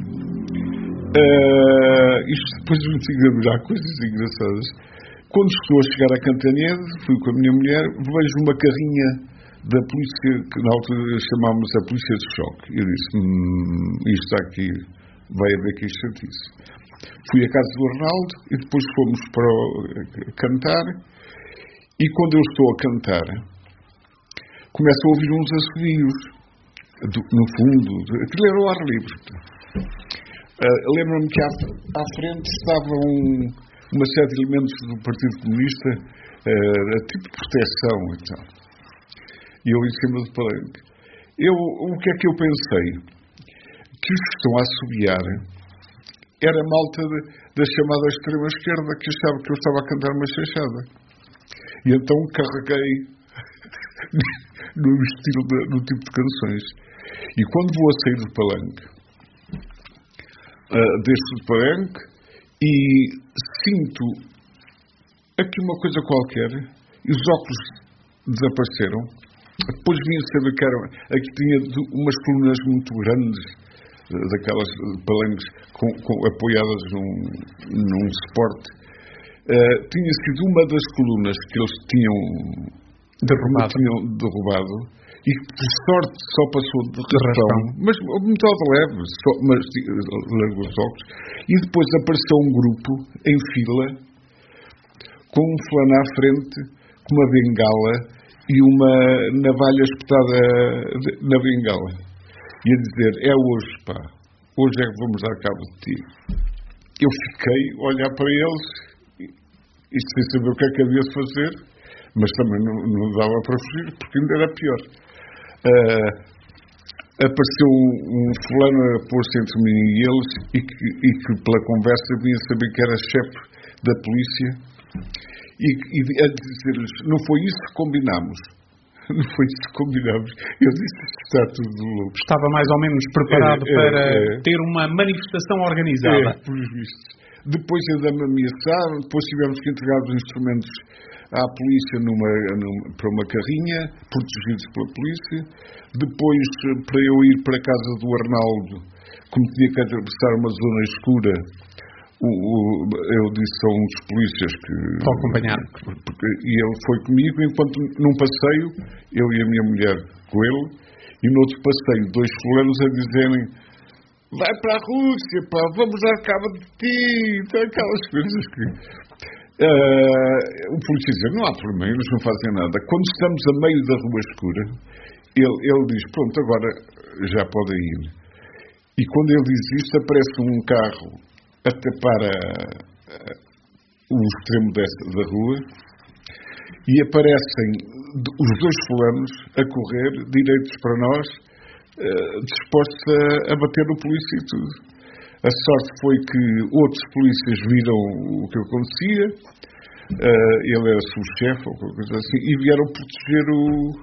Uh, isto depois me diga há coisas engraçadas. Quando estou a chegar a Cantanhede, fui com a minha mulher, vejo uma carrinha da polícia, que na altura chamámos a polícia de choque. Eu disse, hum, isto está aqui, vai haver que isto chatice. Fui à casa do Arnaldo e depois fomos para o, cantar. E quando eu estou a cantar, começo a ouvir uns assobios. Do, no fundo, aquilo era ao ar livre. Uh, lembro-me que à, à frente estavam um, uma série de elementos do Partido Comunista, uh, tipo de proteção e tal. E eu em cima do palanque. Eu, o que é que eu pensei? Que os que estão a assobiar era a malta de, da chamada extrema-esquerda, que achava que eu estava a cantar uma chachada. E então carreguei no estilo, de, no tipo de canções. E quando vou a sair do palanque, uh, desço do palanque e sinto aqui uma coisa qualquer, e os óculos desapareceram. Depois vim a saber que era, aqui tinha umas colunas muito grandes, daquelas palanques com, com, apoiadas num, num suporte. Uh, tinha sido uma das colunas que eles tinham derrubado, tinham derrubado e que, por sorte, só passou de raspão, mas muito ao de leve, só, mas largou os óculos. E depois apareceu um grupo em fila com um fulano à frente, com uma bengala e uma navalha espetada na bengala. E a dizer, é hoje, pá, hoje é que vamos dar cabo de ti. Eu fiquei a olhar para eles e sem saber o que é que havia de fazer, mas também não, não dava para fugir, porque ainda era pior. Uh, apareceu um fulano a pôr-se entre mim e eles e que, e que pela conversa vinha saber que era chefe da polícia e, e a dizer-lhes, não foi isso que combinámos. Não foi isso que combinámos. Eu disse, está tudo louco. Estava mais ou menos preparado é, é, para é, ter uma manifestação organizada. É, pelos vistos. Depois ainda me ameaçaram, depois tivemos que entregar os instrumentos à polícia numa, numa, para uma carrinha, protegidos pela polícia. Depois, para eu ir para a casa do Arnaldo, como tinha que atravessar uma zona escura, o, o, eu disse a um dos polícias que... Para acompanhar. Porque, e ele foi comigo, enquanto num passeio, eu e a minha mulher com ele, e no outro passeio, dois fulanos a dizerem, vai para a Rússia, pá, vamos dar cabo de ti, então, aquelas coisas que... Uh, o polícia diz, não há problema, eles não fazem nada. Quando estamos a meio da rua escura, ele, ele diz, pronto, agora já podem ir. E quando ele diz isto, aparece um carro a tapar a, a, o extremo desta, da rua e aparecem os dois fulanos a correr, direitos para nós, uh, dispostos a, a bater no polícia e tudo. A sorte foi que outros polícias viram o que acontecia, uh, ele era subchefe ou qualquer coisa assim, e vieram proteger o,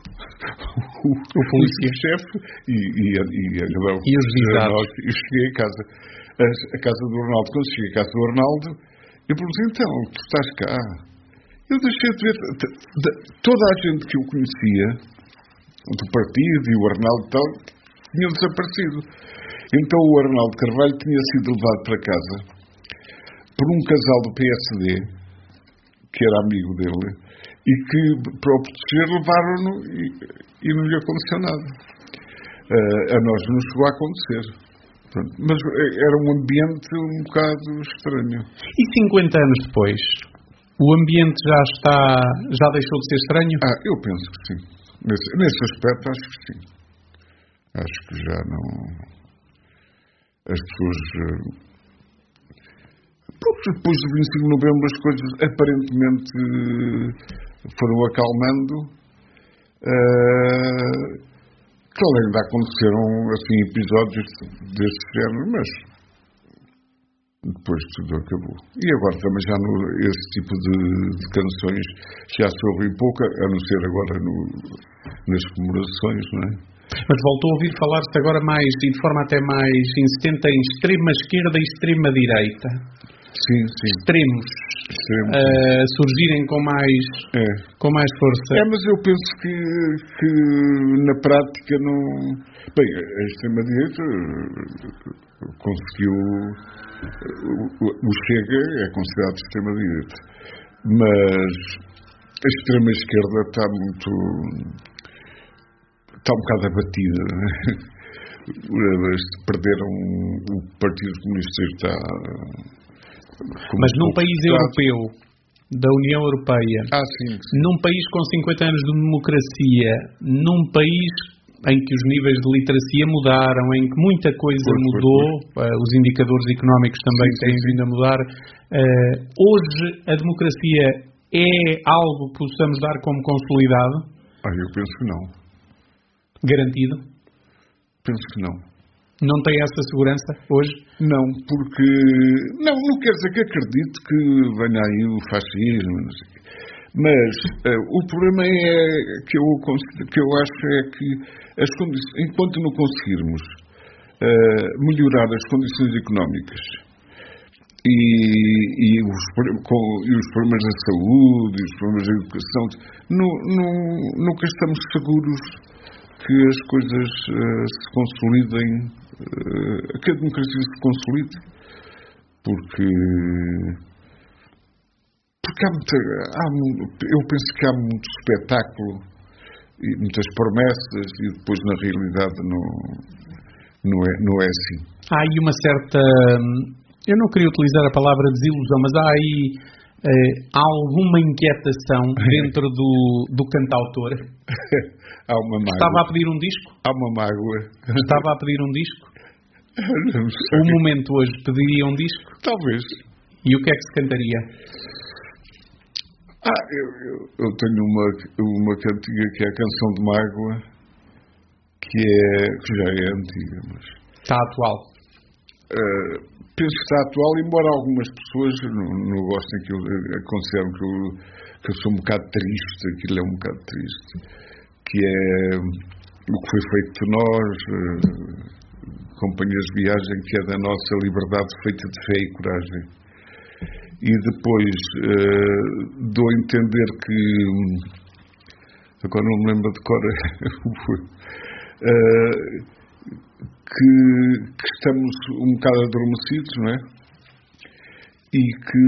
o, o polícia-chefe e, e, e, e, e os visados. Eu cheguei a casa, a, a casa do Arnaldo. Quando cheguei à casa do Arnaldo, eu perguntei, então, tu estás cá? Eu deixei de ver de, de, toda a gente que eu conhecia, do partido e o Arnaldo e tal, tinham desaparecido. Então o Arnaldo Carvalho tinha sido levado para casa por um casal do P S D, que era amigo dele, e que, para o proteger, levaram-no e, e não lhe aconteceu nada. Uh, a nós não chegou a acontecer. Pronto. Mas era um ambiente um bocado estranho. E cinquenta anos depois, o ambiente já está, já deixou de ser estranho? Ah, eu penso que sim. Nesse, nesse aspecto, acho que sim. Acho que já não... As pessoas... Depois do vinte e cinco de novembro as coisas aparentemente foram acalmando. Uh, claro, ainda aconteceram assim, episódios desse género, mas depois tudo acabou. E agora também já no, esse tipo de, de canções já se ouve pouco, a não ser agora no, nas comemorações, não é? Mas voltou a ouvir falar-se agora mais, e de forma até mais insistente, em extrema esquerda e extrema direita. Sim, sim. Extremos. Extremos. Uh, surgirem com mais, é. com mais força. É, mas eu penso que, que na prática não... Bem, a extrema-direita conseguiu... O, o Chega é considerado extrema-direita. Mas a extrema-esquerda está muito... Está um bocado abatida. Perderam o Partido Comunista está... Mas num país europeu, da União Europeia, ah, sim, sim. num país com cinquenta anos de democracia, num país em que os níveis de literacia mudaram, em que muita coisa pois, mudou, pois, pois. Uh, os indicadores económicos também sim, têm sim, vindo a mudar, uh, hoje a democracia é algo que possamos dar como consolidado? Ah, eu penso que não. Garantido? Penso que não. Não tem essa segurança hoje? Não, porque... Não, não quer dizer que acredito que venha aí o fascismo, não sei. Mas uh, o problema é que eu, que eu acho é que as condições, enquanto não conseguirmos uh, melhorar as condições económicas e, e, os, com, e os problemas da saúde e os problemas da educação, não, não, nunca estamos seguros que as coisas uh, se consolidem, uh, que a democracia se consolide, porque, porque há muita, há, eu penso que há muito espetáculo e muitas promessas e depois na realidade não, não, é, não é assim. Há aí uma certa, eu não queria utilizar a palavra desilusão, mas há aí uh, alguma inquietação dentro do, do cantautor. Há uma mágoa. Estava a pedir um disco? Há uma mágoa. Estava a pedir um disco? Não sei. O momento hoje pediria um disco? Talvez. E o que é que se cantaria? Ah, eu, eu, eu tenho uma, uma cantiga que é a Canção de Mágoa, que, é, que já é antiga, mas... Está atual? Uh, penso que está atual, embora algumas pessoas não, não gostem, que eu, consideram que eu, que eu sou um bocado triste, aquilo é um bocado triste, que é o que foi feito de nós, uh, companhias de viagem, que é da nossa liberdade feita de fé e coragem. E depois uh, dou a entender que, agora não me lembro de cor, uh, que, que estamos um bocado adormecidos, não é? E que,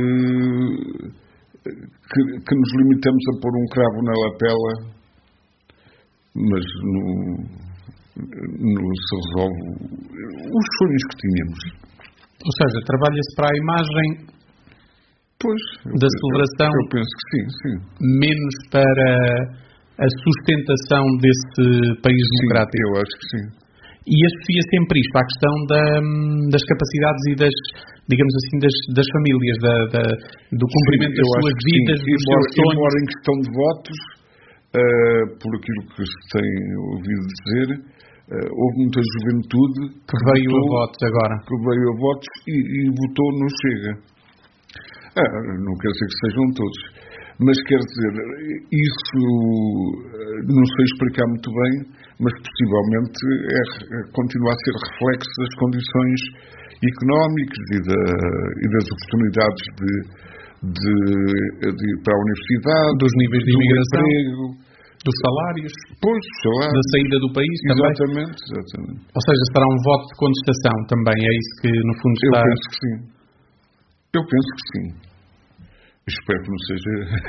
que, que nos limitamos a pôr um cravo na lapela, mas não, não se resolve os sonhos que tínhamos. Ou seja, trabalha-se para a imagem... Pois, da celebração, eu penso que sim, sim. Menos para a sustentação desse país sim, democrático. Eu acho que sim. E associa sempre isto à questão da, das capacidades e das, digamos assim, das, das famílias, da, da, do cumprimento sim, das suas vidas, sim. dos embora, seus sonhos. Embora em questão de votos, uh, por aquilo que se tem ouvido dizer, uh, houve muita juventude que veio votou, a votos agora. Que veio a votos e, e votou no Chega. Ah, não quer dizer que sejam todos, mas quer dizer, isso não sei explicar muito bem, mas possivelmente é, é, continua a ser reflexo das condições económicas e, da, e das oportunidades de, de, de ir para a universidade, dos níveis de imigração, emprego, dos salários, pois, salários, da saída do país exatamente, também. Exatamente. Ou seja, será um voto de contestação também, é isso que no fundo está... Eu penso que sim. Eu penso que sim. Espero que não seja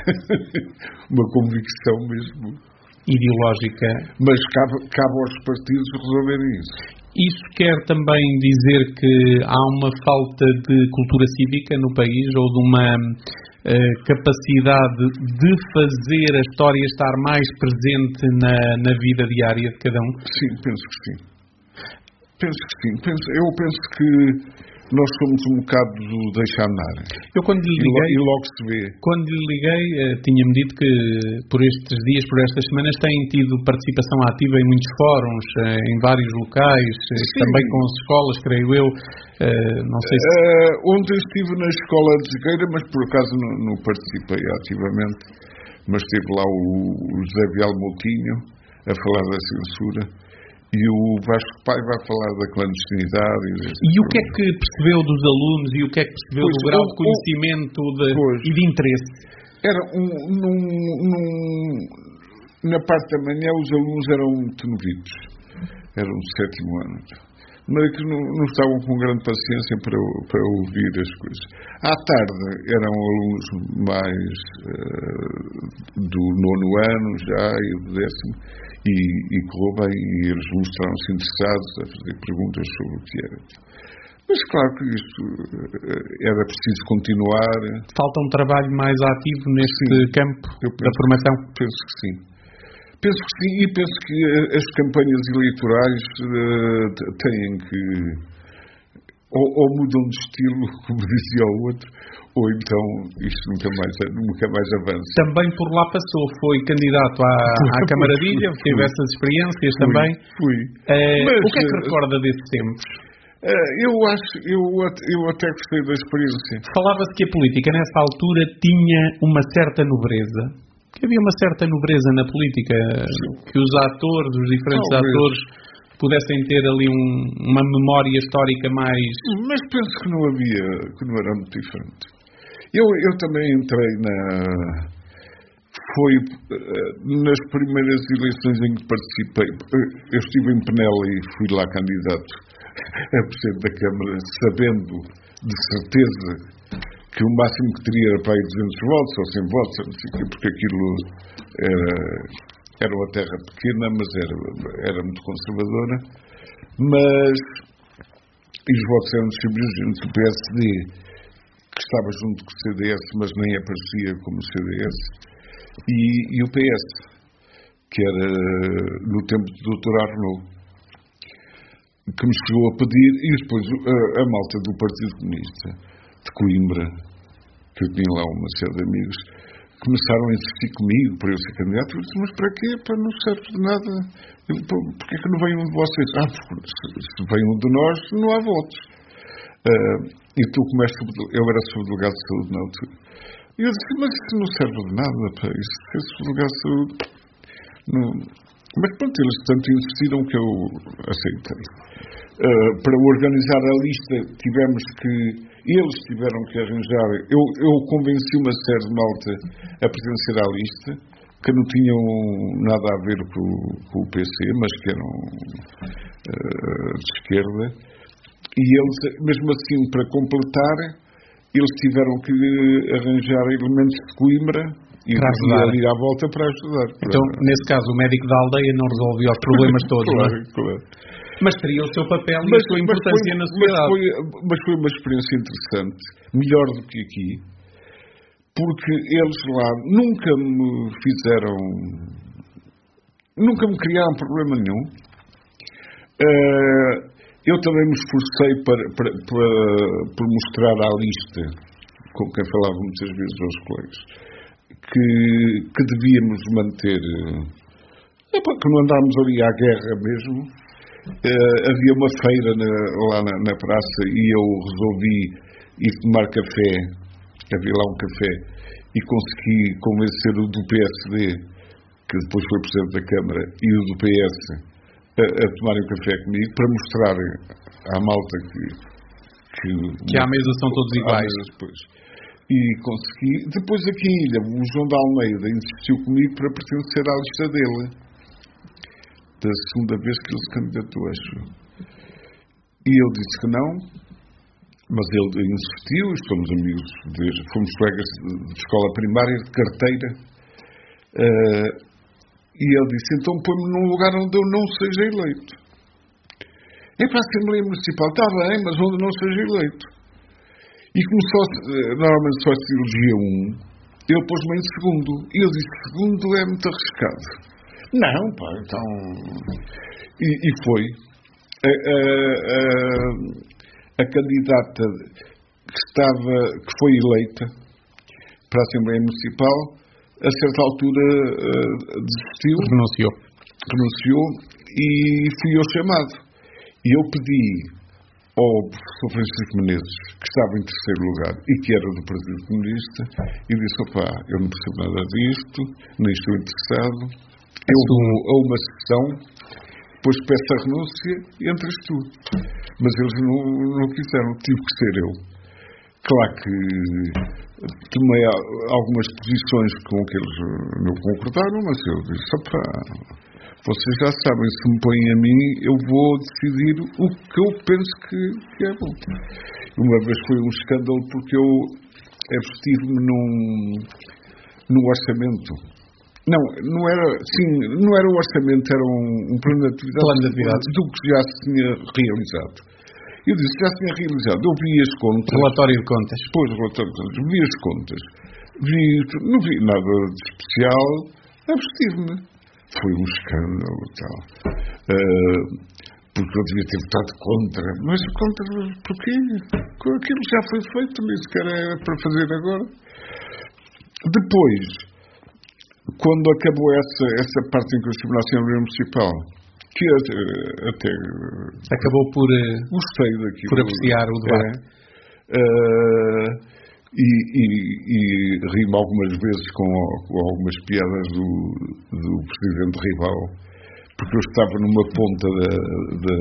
uma convicção mesmo ideológica. Mas cabe, cabe aos partidos resolverem isso. Isso quer também dizer que há uma falta de cultura cívica no país ou de uma uh, capacidade de fazer a história estar mais presente na, na vida diária de cada um? Sim, penso que sim. Penso que sim. Penso, eu penso que nós somos um bocado do deixar andar. Eu quando lhe liguei, e logo se vê. Quando lhe liguei, uh, tinha-me dito que por estes dias, por estas semanas, têm tido participação ativa em muitos fóruns, uh, em vários locais, uh, também com as escolas, creio eu. Uh, não sei se... Uh, ontem estive na escola de Zegueira, mas por acaso não, não participei ativamente. Mas esteve lá o, o José Vial Moutinho a falar da censura. E o Vasco Pai vai falar da clandestinidade. E o que é que percebeu dos alunos e o que é que percebeu pois, do grau o, de conhecimento de, e de interesse? Era um, num, num, na parte da manhã os alunos eram muito novitos, eram do sétimo ano, mas que não, não estavam com grande paciência para, para ouvir as coisas. À tarde eram alunos mais uh, do nono ano já e do décimo. E, e correu bem, e eles mostraram-se interessados a fazer perguntas sobre o que era. Mas claro que isto era preciso continuar. Falta um trabalho mais ativo neste sim, campo da formação? Penso que sim. Penso que sim, e penso que as campanhas eleitorais uh, têm que... Ou, ou mudam de estilo, como dizia o outro, ou então isto nunca mais, nunca mais avança. Também por lá passou, foi candidato à, à Camaradilha, fui, teve essas experiências fui, também. Fui. Uh, Mas, o que é que recorda desses tempos? Uh, eu acho, eu, eu até gostei da experiência. Falava-se que a política nessa altura tinha uma certa nobreza, que havia uma certa nobreza na política, sim, que os atores, os diferentes Talvez. atores pudessem ter ali um, uma memória histórica mais... Mas penso que não havia, que não era muito diferente. Eu, eu também entrei na... Foi nas primeiras eleições em que participei. Eu estive em Penela e fui lá candidato a presidente da Câmara, sabendo de certeza que o máximo que teria era para aí duzentos votos ou cem votos, não sei o quê, porque aquilo era... Era uma terra pequena, mas era, era muito conservadora. Mas e os votos eram distribuídos entre o P S D, que estava junto com o C D S, mas nem aparecia como C D S, e, e o P S, que era no tempo do doutor Arnaud, que me chegou a pedir, e depois a, a malta do Partido Comunista de Coimbra, que eu tinha lá uma série de amigos, começaram a insistir comigo para eu ser candidato. Eu disse, mas para quê? Para não serve de nada. Eu, porquê é que não vem um de vocês? Ah, porque se, se vem um de nós, não há votos. Uh, e tu começas, eu era subdelegado de saúde na altura. E eu disse, mas isso não serve de nada, para isso. Ser subdelegado de saúde. Não. Mas pronto, eles tanto insistiram que eu aceitei. Uh, para organizar a lista, tivemos que... Eles tiveram que arranjar... Eu, eu convenci uma série de malta a pertencer à lista, que não tinham nada a ver com, com o P C, mas que eram uh, de esquerda. E eles, mesmo assim, para completar, eles tiveram que arranjar elementos de Coimbra e ir à volta para ajudar. Então, para... nesse caso, o médico da aldeia não resolvia os problemas todos, claro, não é? Claro. Mas teria o seu papel e a sua importância foi, na sociedade. Mas foi, mas foi uma experiência interessante, melhor do que aqui, porque eles lá nunca me fizeram, nunca me criaram problema nenhum. Uh, eu também me esforcei para, para, para, para mostrar à lista, com quem falava muitas vezes aos colegas, que, que devíamos manter, é para que não andarmos ali à guerra mesmo. Uh, havia uma feira na, lá na, na praça e eu resolvi ir tomar café, havia lá um café, e consegui convencer o do P S D, que depois foi presidente da Câmara, e o do P S a, a tomarem um café comigo, para mostrar à malta que que, que à mesa são todos iguais. Depois. E consegui. Depois aqui em Ilha, o João de Almeida insistiu comigo para pertencer à lista dele, da segunda vez que ele se candidatou, acho. E eu disse que não, Mas ele insistiu, estamos amigos, desde, fomos colegas de escola primária, de carteira, uh, e ele disse, então põe-me num lugar onde eu não seja eleito. É para a Assembleia Municipal, está bem, mas onde não seja eleito. E como só, normalmente só se elegia um, ele pôs-me em segundo. E eu disse, segundo é muito arriscado. Não, pá, então... E, e foi. A, a, a, a candidata que, estava, que foi eleita para a Assembleia Municipal, a certa altura uh, desistiu. Renunciou. Renunciou e fui eu chamado. E eu pedi ao professor Francisco Menezes, que estava em terceiro lugar e que era do Partido Comunista, e disse, opá, eu não percebo nada disto, nem estou interessado, eu vou a uma sessão, depois peço a renúncia e entras tu. Mas eles não, não quiseram, tive que ser eu. Claro que tomei algumas posições com que eles não concordaram, mas eu disse, opá, vocês já sabem, se me põem a mim, eu vou decidir o que eu penso que, que é bom. Uma vez foi um escândalo porque eu abstive-me num, num orçamento. Não, não era, sim, não era um orçamento, era um, um plano de atividade, plano de atividade do que já se tinha realizado. Eu disse que já se tinha realizado. Eu vi as contas. Relatório de contas. Depois, relatório de contas. Vi as contas. Vi, não vi nada de especial. Abstive-me. Foi um escândalo e tal. Uh, porque eu devia ter votado contra. Mas contra porquê? Aquilo já foi feito, nem sequer era para fazer agora. Depois, quando acabou essa, essa parte em que eu estive na Assembleia Municipal, que até, até acabou por, gostei daquilo, por apreciar o debate. É, uh, e, e, e ri-me algumas vezes com, com algumas piadas do, do presidente rival, porque eu estava numa ponta da, da,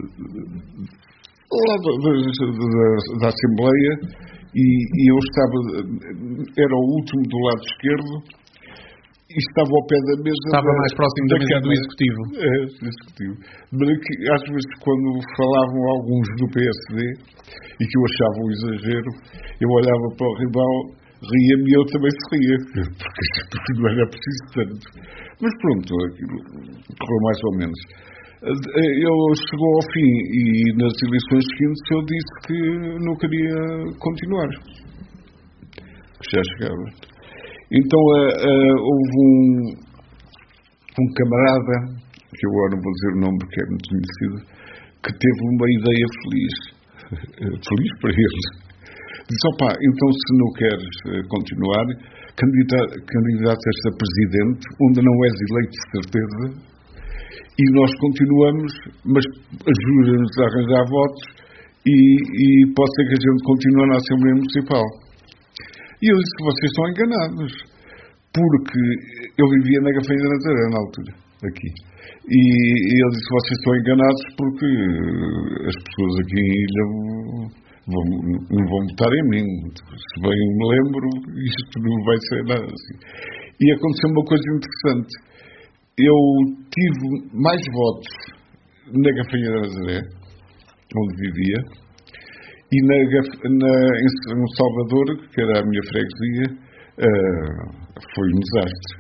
lá da, da, da Assembleia e, e eu estava, era o último do lado esquerdo, e estava ao pé da mesa. Estava da, mais próximo da, da mesa do Executivo. É, do Executivo. Mas que, às vezes, quando falavam alguns do P S D e que eu achava um exagero, eu olhava para o rival, ria-me e eu também se ria, porque, porque não era preciso tanto. Mas pronto, aquilo correu mais ou menos. Ele chegou ao fim e nas eleições seguintes eu disse que não queria continuar. Que já chegava. Então uh, uh, houve um, um camarada, que eu agora não vou dizer o nome porque é muito conhecido, que teve uma ideia feliz, feliz para ele. Disse, opá, então se não queres uh, continuar, candidata-te a presidente, onde não és eleito de certeza, e nós continuamos, mas ajuda-nos a arranjar votos e, e pode ser que a gente continue na Assembleia Municipal. E eu disse que vocês estão enganados, porque eu vivia na Gafanha da Nazaré na altura, aqui. E, e ele disse que vocês estão enganados porque as pessoas aqui em Ilha vão, não vão votar em mim. Se bem me lembro, isto não vai ser nada assim. E aconteceu uma coisa interessante. Eu tive mais votos na Gafanha da Nazaré, onde vivia, e na, na, em Salvador, que era a minha freguesia, uh, foi um desastre.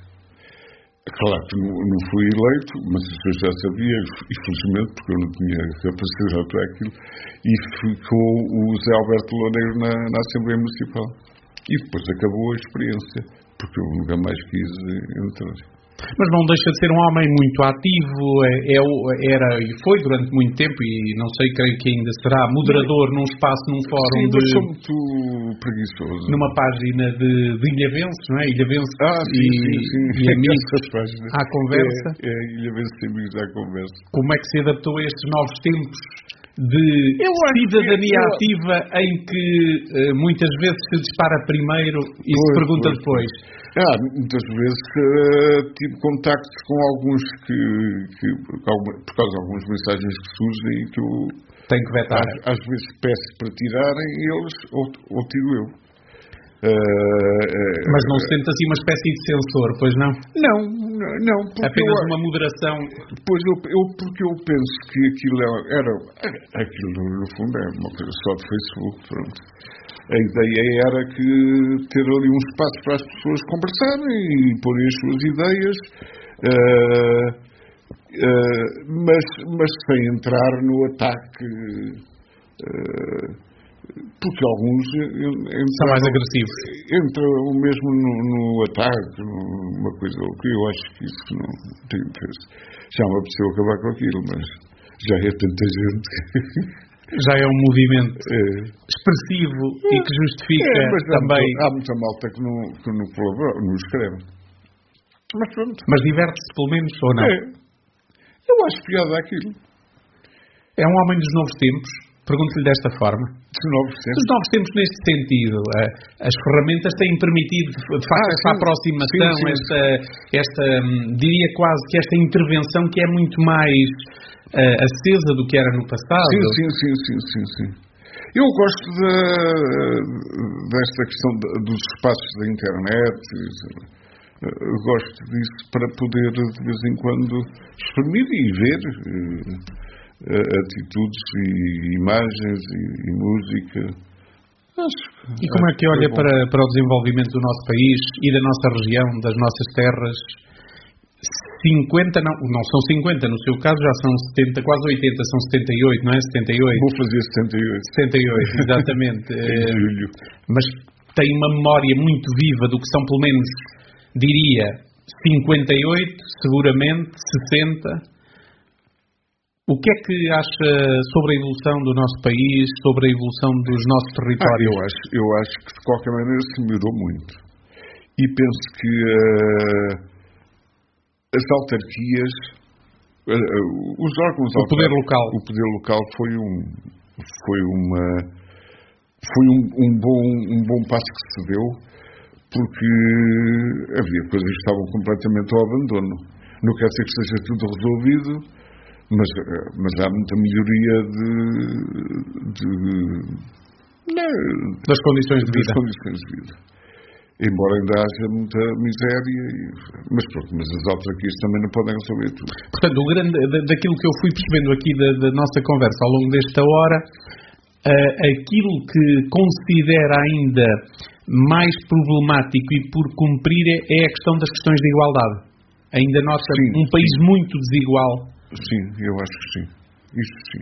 Claro que não, não fui eleito, mas eu já sabia, infelizmente, porque eu não tinha capacidade para aquilo, e ficou o Zé Alberto Loureiro na, na Assembleia Municipal. E depois acabou a experiência, porque eu nunca mais quis entrar. Mas não deixa de ser um homem muito ativo, é, é, era e foi durante muito tempo, e não sei, creio que ainda será moderador num espaço, num fórum. Sim, de... sou muito preguiçoso. Numa página de, de Ilhavenses, não é? Ilhavenses ah, sim, e, sim, sim. e amigos à conversa. É, é Ilhavenses e amigos à conversa. Como é que se adaptou a estes novos tempos de cidadania eu... ativa em que uh, muitas vezes se dispara primeiro e pois, se pergunta pois, depois? Pois. Ah, muitas vezes uh, tive contactos com alguns que, que por causa de algumas mensagens que surgem e que eu tenho que vetar. Às, às vezes peço para tirarem eles ou, ou tiro eu. Uh, uh, Mas não se sente assim uma espécie de censor, pois não? Não, não. Apenas eu, uma moderação. Pois eu, eu, porque eu penso que aquilo era, aquilo no fundo é uma coisa só de Facebook, pronto. A ideia era que ter ali um espaço para as pessoas conversarem e porem as suas ideias, uh, uh, mas, mas sem entrar no ataque... Uh, porque alguns entraram, são mais agressivos. Entram mesmo no, no ataque, numa coisa ou que eu acho que isso não tem interesse. Já me apeteceu acabar com aquilo, mas já é tanta gente que... Já é um movimento é. expressivo é. e que justifica é, mas também... Há muita, há muita malta que não, que não colabora, não escreve. Mas pronto. Mas diverte-se pelo menos, ou não? É. Eu acho piada aquilo. É um homem dos novos tempos? Pergunto-lhe desta forma. Dos novos tempos? Dos novos tempos neste sentido. As ferramentas têm permitido, de facto, ah, esta sim. aproximação, sim, sim. esta, esta, diria quase que esta intervenção que é muito mais uh, acesa do que era no passado. Sim, sim, sim, sim, sim, sim. Eu gosto de, desta questão de, dos espaços da internet. Eu gosto disso para poder, de vez em quando, exprimir e ver... atitudes e imagens e, e música. Acho, e como é que olha é para, para o desenvolvimento do nosso país e da nossa região, das nossas terras? cinquenta, não, não são cinquenta, no seu caso já são setenta, quase oitenta, são setenta e oito, não é? setenta e oito. Vou fazer setenta e oito. setenta e oito, exatamente. Em julho. Mas tem uma memória muito viva do que são, pelo menos, diria, cinquenta e oito, seguramente, sessenta. O que é que acha sobre a evolução do nosso país, sobre a evolução dos nossos territórios? Ah, eu, acho, eu acho que, de qualquer maneira, se melhorou muito. E penso que uh, as autarquias, uh, uh, os órgãos... O poder local. O poder local foi um, foi uma, foi um, um, bom, um bom passo que se deu, porque havia coisas que estavam completamente ao abandono. Não quer dizer que esteja tudo resolvido... Mas, mas há muita melhoria de, de, não, das condições de vida. Das condições de vida. Embora ainda haja muita miséria, e, mas pronto, mas as autarquias também não podem resolver tudo. Portanto, o grande, daquilo que eu fui percebendo aqui da, da nossa conversa ao longo desta hora, uh, aquilo que considera ainda mais problemático e por cumprir é a questão das questões de igualdade. Ainda nota sim, um país sim. muito desigual. Sim, eu acho que sim. Isso sim.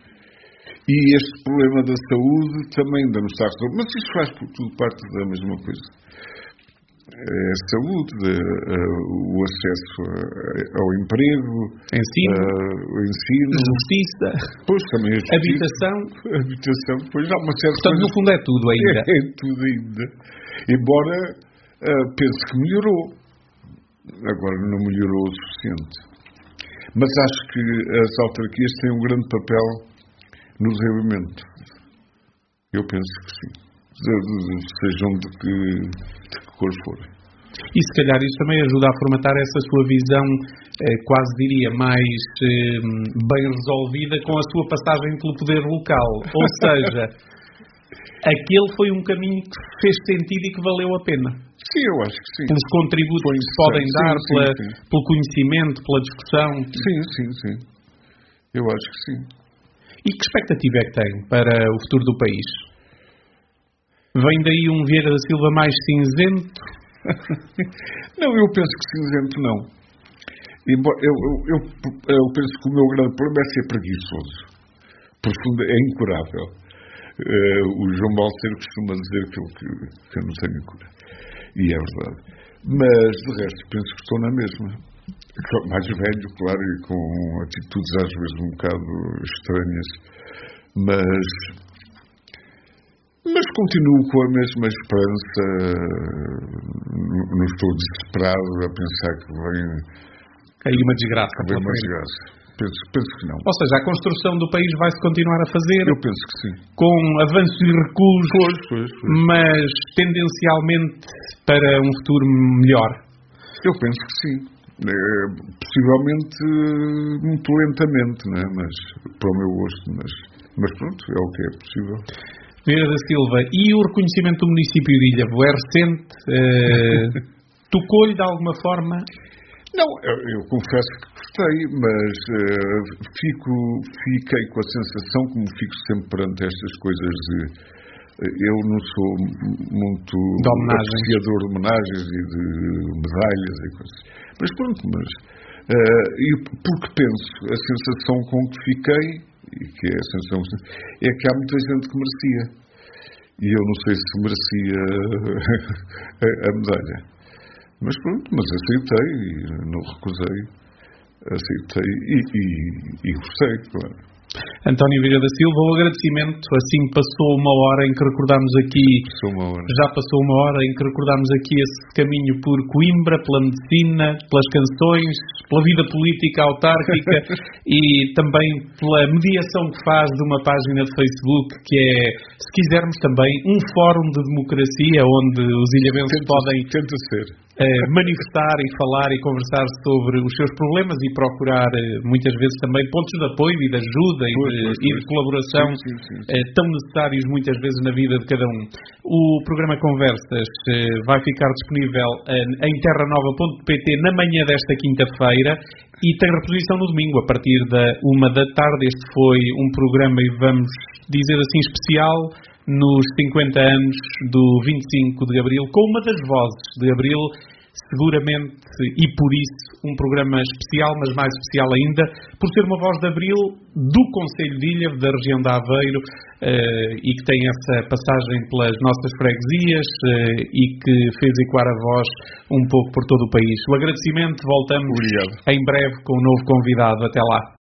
E este problema da saúde também ainda não está resolvido. Mas isso faz por tudo parte da mesma coisa. É a saúde, a, a, o acesso a, ao emprego, ensino, a, o ensino, justiça, pois, também a justiça, habitação. habitação. Pois há uma certa Portanto, coisa, no fundo é tudo ainda. É, é tudo ainda. Embora uh, pense que melhorou. Agora não melhorou o suficiente. Mas acho que as autarquias têm um grande papel no desenvolvimento. Eu penso que sim. Sejam de que, de que cor forem. E se calhar isso também ajuda a formatar essa sua visão, eh, quase diria, mais eh, bem resolvida com a sua passagem pelo poder local. Ou seja, aquele foi um caminho que fez sentido e que valeu a pena. Sim, eu acho que sim. Pelos contributos que se podem sim, dar, sim, pela, sim. pelo conhecimento, pela discussão. Sim, sim, sim. Eu acho que sim. E que expectativa é que tem para o futuro do país? Vem daí um Vieira da Silva mais cinzento? Não, eu penso que cinzento não. Embora, eu, eu, eu, eu penso que o meu grande problema é ser preguiçoso. Profundo, é incurável. Uh, o João Balseiro costuma dizer que eu, que, que eu não tenho cura. E é verdade. Mas, de resto, penso que estou na mesma. Mais velho, claro, e com atitudes às vezes um bocado estranhas. Mas, mas continuo com a mesma esperança. Não estou desesperado a pensar que vem... Aí uma desgraça. Que vem uma desgraça. Penso, penso que não. Ou seja, a construção do país vai-se continuar a fazer. Eu penso que sim. Com avanços e recuos, pois, pois, pois. Mas tendencialmente para um futuro melhor. Eu penso que sim. É, possivelmente muito lentamente, né? Mas para o meu gosto, mas, mas pronto, é o que é possível. Vieira da Silva, e o reconhecimento do município de Ilhavo é recente? Uh, tocou-lhe de alguma forma? Não, eu, eu confesso que gostei, mas uh, fico, fiquei com a sensação, como fico sempre perante estas coisas de... Eu não sou muito apreciador de homenagens e de medalhas e coisas. Mas pronto, mas... Uh, eu, porque penso, a sensação com que fiquei, e que é a sensação, é que há muita gente que merecia. E eu não sei se merecia a, a medalha. Mas pronto, mas aceitei, não recusei, aceitei e, e, e gostei, claro. António Vieira da Silva, o agradecimento, assim passou uma hora em que recordámos aqui, passou já passou uma hora em que recordámos aqui esse caminho por Coimbra, pela medicina, pelas canções, pela vida política autárquica e também pela mediação que faz de uma página de Facebook que é, se quisermos também, um fórum de democracia onde os ilhavenses tenta, podem tenta ser. eh, manifestar e falar e conversar sobre os seus problemas e procurar eh, muitas vezes também pontos de apoio e de ajuda e pois, de, pois, e de pois. colaboração sim, sim, sim, sim. Eh, tão necessários muitas vezes na vida de cada um. O programa Conversas eh, vai ficar disponível eh, em terra nova ponto pt na manhã desta quinta-feira e tem reposição no domingo a partir da uma da tarde. Este foi um programa, e vamos dizer assim, especial nos cinquenta anos do vinte e cinco de Abril, com uma das vozes de Abril, seguramente, e por isso, um programa especial, mas mais especial ainda, por ser uma voz de Abril do Concelho de Ilhavo, da região de Aveiro, eh, e que tem essa passagem pelas nossas freguesias eh, e que fez ecoar a voz um pouco por todo o país. O agradecimento, voltamos Obrigado. em breve com um novo convidado. Até lá.